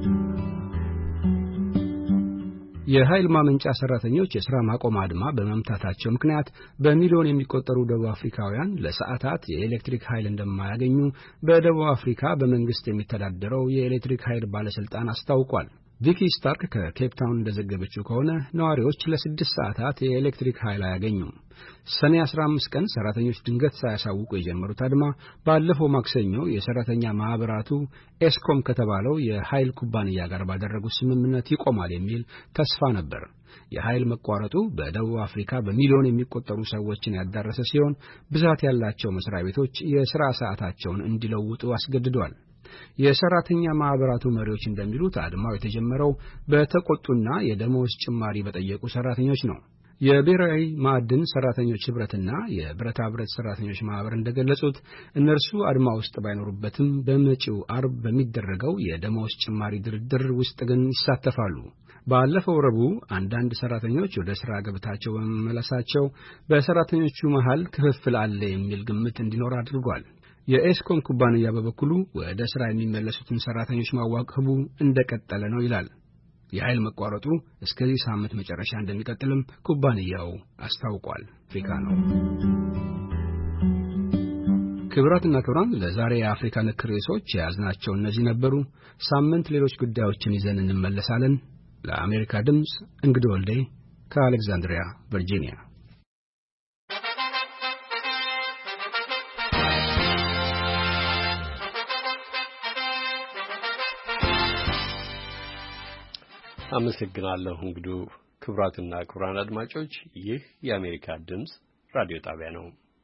የኃይል ማመንጫ ሰራተኞች የሥራ ማቆም አድማ በመምታታቸው ምክንያት በሚሊዮን የሚቆጠሩ ደቡብ አፍሪካውያን ለሰዓታት የኤሌክትሪክ ኃይል እንደማያገኙ በደቡብ አፍሪካ በመንግስት የሚተዳደረው የኤሌክትሪክ ኃይል ባለስልጣን አስታውቋል። ቪኪ ስታርክ ከኬፕ ታውን እንደዘገበችው ከሆነ ነዋሪዎች ለስድስት ሰዓታት የኤሌክትሪክ ኃይል አያገኙም። ሰኔ አስራ አምስት ቀን ሰራተኞች ድንገት ሳያሳውቁ የጀመሩት አድማ ባለፈው ማክሰኞ የሰራተኛ ማህበራቱ ኤስኮም ከተባለው የኃይል ኩባንያ ጋር ባደረጉት ስምምነት ይቆማል የሚል ተስፋ ነበር። የኃይል መቋረጡ በደቡብ አፍሪካ በሚሊዮን የሚቆጠሩ ሰዎችን ያዳረሰ ሲሆን ብዛት ያላቸው መስሪያ ቤቶች የሥራ ሰዓታቸውን እንዲለውጡ አስገድዷል። የሰራተኛ ማህበራቱ መሪዎች እንደሚሉት አድማው የተጀመረው በተቆጡና የደሞዝ ጭማሪ በጠየቁ ሰራተኞች ነው። የብሔራዊ ማዕድን ሰራተኞች ህብረትና የብረታ ብረት ሰራተኞች ማህበር እንደገለጹት እነርሱ አድማ ውስጥ ባይኖሩበትም በመጪው አርብ በሚደረገው የደሞዝ ጭማሪ ድርድር ውስጥ ግን ይሳተፋሉ። ባለፈው ረቡዕ አንዳንድ ሰራተኞች ወደ ሥራ ገበታቸው በመመለሳቸው በሰራተኞቹ መሃል ክፍፍል አለ የሚል ግምት እንዲኖር አድርጓል። የኤስኮም ኩባንያ በበኩሉ ወደ ሥራ የሚመለሱትን ሰራተኞች ማዋከቡ እንደቀጠለ ነው ይላል። የኃይል መቋረጡ እስከዚህ ሳምንት መጨረሻ እንደሚቀጥልም ኩባንያው አስታውቋል። አፍሪካ ነው። ክብራትና ክብራን ለዛሬ የአፍሪካ ነክ ርዕሶች የያዝናቸው እነዚህ ነበሩ። ሳምንት ሌሎች ጉዳዮችን ይዘን እንመለሳለን። ለአሜሪካ ድምፅ እንግዳ ወልዴ ከአሌክዛንድሪያ ቨርጂኒያ። አመሰግናለሁ እንግዱ። ክብራትና ክብራን አድማጮች ይህ የአሜሪካ ድምፅ ራዲዮ ጣቢያ ነው።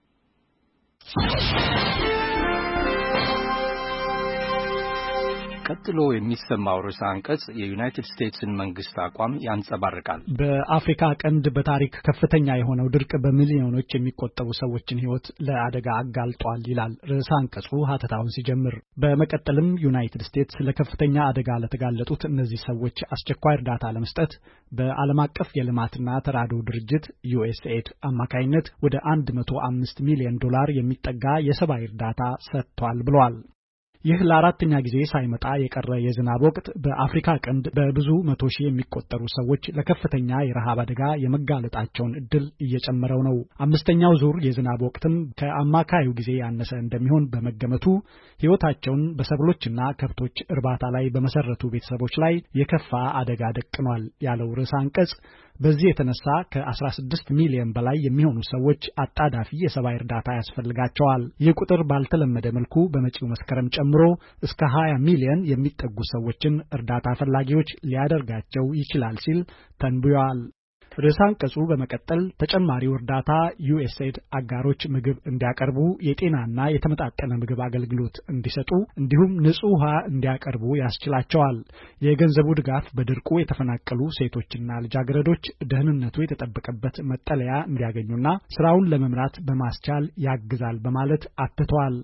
ቀጥሎ የሚሰማው ርዕሰ አንቀጽ የዩናይትድ ስቴትስን መንግስት አቋም ያንጸባርቃል። በአፍሪካ ቀንድ በታሪክ ከፍተኛ የሆነው ድርቅ በሚሊዮኖች የሚቆጠሩ ሰዎችን ሕይወት ለአደጋ አጋልጧል ይላል ርዕሰ አንቀጹ ሀተታውን ሲጀምር። በመቀጠልም ዩናይትድ ስቴትስ ለከፍተኛ አደጋ ለተጋለጡት እነዚህ ሰዎች አስቸኳይ እርዳታ ለመስጠት በዓለም አቀፍ የልማትና ተራድኦ ድርጅት ዩኤስኤድ አማካይነት ወደ አንድ መቶ አምስት ሚሊዮን ዶላር የሚጠጋ የሰብአዊ እርዳታ ሰጥቷል ብሏል። ይህ ለአራተኛ ጊዜ ሳይመጣ የቀረ የዝናብ ወቅት በአፍሪካ ቀንድ በብዙ መቶ ሺህ የሚቆጠሩ ሰዎች ለከፍተኛ የረሃብ አደጋ የመጋለጣቸውን እድል እየጨመረው ነው። አምስተኛው ዙር የዝናብ ወቅትም ከአማካዩ ጊዜ ያነሰ እንደሚሆን በመገመቱ ሕይወታቸውን በሰብሎችና ከብቶች እርባታ ላይ በመሰረቱ ቤተሰቦች ላይ የከፋ አደጋ ደቅኗል ያለው ርዕሰ አንቀጽ በዚህ የተነሳ ከአስራ ስድስት ሚሊዮን በላይ የሚሆኑ ሰዎች አጣዳፊ የሰብአዊ እርዳታ ያስፈልጋቸዋል። ይህ ቁጥር ባልተለመደ መልኩ በመጪው መስከረም ጨምሮ እስከ ሀያ ሚሊዮን የሚጠጉ ሰዎችን እርዳታ ፈላጊዎች ሊያደርጋቸው ይችላል ሲል ተንብዮአል። ርዕሰ አንቀጹ በመቀጠል ተጨማሪው እርዳታ ዩኤስኤድ አጋሮች ምግብ እንዲያቀርቡ፣ የጤናና የተመጣጠነ ምግብ አገልግሎት እንዲሰጡ እንዲሁም ንጹህ ውሃ እንዲያቀርቡ ያስችላቸዋል። የገንዘቡ ድጋፍ በድርቁ የተፈናቀሉ ሴቶችና ልጃገረዶች ደህንነቱ የተጠበቀበት መጠለያ እንዲያገኙና ስራውን ለመምራት በማስቻል ያግዛል በማለት አትተዋል።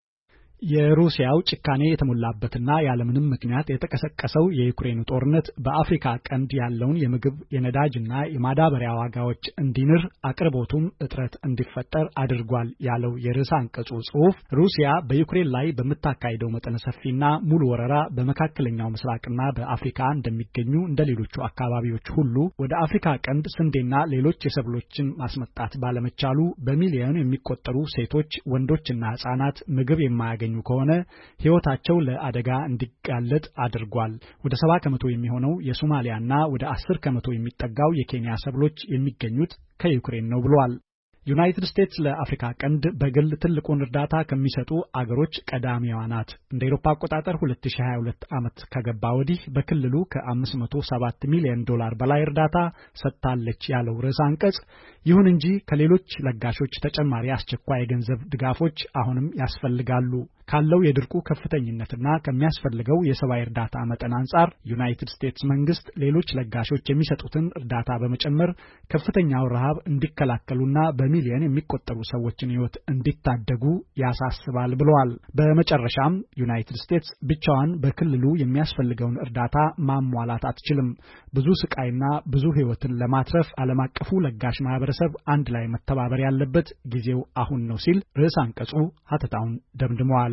የሩሲያው ጭካኔ የተሞላበትና ያለምንም ምክንያት የተቀሰቀሰው የዩክሬኑ ጦርነት በአፍሪካ ቀንድ ያለውን የምግብ የነዳጅና የማዳበሪያ ዋጋዎች እንዲንር አቅርቦቱም እጥረት እንዲፈጠር አድርጓል ያለው የርዕሰ አንቀጹ ጽሑፍ ሩሲያ በዩክሬን ላይ በምታካሄደው መጠነ ሰፊና ሙሉ ወረራ በመካከለኛው ምስራቅና በአፍሪካ እንደሚገኙ እንደሌሎቹ አካባቢዎች ሁሉ ወደ አፍሪካ ቀንድ ስንዴና ሌሎች የሰብሎችን ማስመጣት ባለመቻሉ በሚሊዮን የሚቆጠሩ ሴቶች፣ ወንዶችና ሕፃናት ምግብ የማያገኙ ከሆነ ሕይወታቸው ለአደጋ እንዲጋለጥ አድርጓል። ወደ ሰባ ከመቶ የሚሆነው የሶማሊያና ወደ አስር ከመቶ የሚጠጋው የኬንያ ሰብሎች የሚገኙት ከዩክሬን ነው ብሏል። ዩናይትድ ስቴትስ ለአፍሪካ ቀንድ በግል ትልቁን እርዳታ ከሚሰጡ አገሮች ቀዳሚዋ ናት። እንደ አውሮፓ አቆጣጠር ሁለት ሺህ ሃያ ሁለት ዓመት ከገባ ወዲህ በክልሉ ከአምስት መቶ ሰባት ሚሊዮን ዶላር በላይ እርዳታ ሰጥታለች ያለው ርዕሰ አንቀጽ፣ ይሁን እንጂ ከሌሎች ለጋሾች ተጨማሪ አስቸኳይ የገንዘብ ድጋፎች አሁንም ያስፈልጋሉ። ካለው የድርቁ ከፍተኝነትና ከሚያስፈልገው የሰብአዊ እርዳታ መጠን አንጻር ዩናይትድ ስቴትስ መንግስት ሌሎች ለጋሾች የሚሰጡትን እርዳታ በመጨመር ከፍተኛው ረሃብ እንዲከላከሉና በሚሊዮን የሚቆጠሩ ሰዎችን ሕይወት እንዲታደጉ ያሳስባል ብለዋል። በመጨረሻም ዩናይትድ ስቴትስ ብቻዋን በክልሉ የሚያስፈልገውን እርዳታ ማሟላት አትችልም። ብዙ ስቃይና ብዙ ሕይወትን ለማትረፍ ዓለም አቀፉ ለጋሽ ማህበረሰብ አንድ ላይ መተባበር ያለበት ጊዜው አሁን ነው ሲል ርዕሰ አንቀጹ ሀተታውን ደምድመዋል።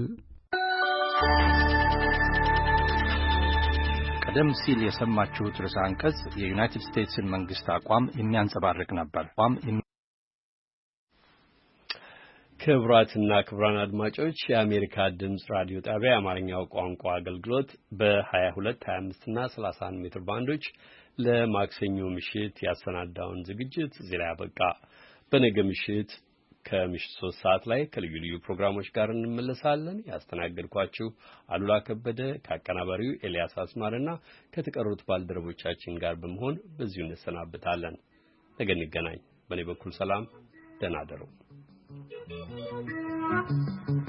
ቀደም ሲል የሰማችሁት ርዕሰ አንቀጽ የዩናይትድ ስቴትስን መንግስት አቋም የሚያንጸባርቅ ነበር። ክቡራትና ክቡራን አድማጮች የአሜሪካ ድምጽ ራዲዮ ጣቢያ የአማርኛው ቋንቋ አገልግሎት በ22፣ ሃያ አምስት እና ሰላሳ አንድ ሜትር ባንዶች ለማክሰኞ ምሽት ያሰናዳውን ዝግጅት እዚህ ላይ አበቃ። በነገ ምሽት ከምሽት ሶስት ሰዓት ላይ ከልዩ ልዩ ፕሮግራሞች ጋር እንመለሳለን። ያስተናገድኳችሁ አሉላ ከበደ ከአቀናባሪው ኤልያስ አስማርና ከተቀሩት ባልደረቦቻችን ጋር በመሆን በዚሁ እንሰናበታለን። ነገ እንገናኝ። በእኔ በኩል ሰላም፣ ደህና እደሩ። Thank you.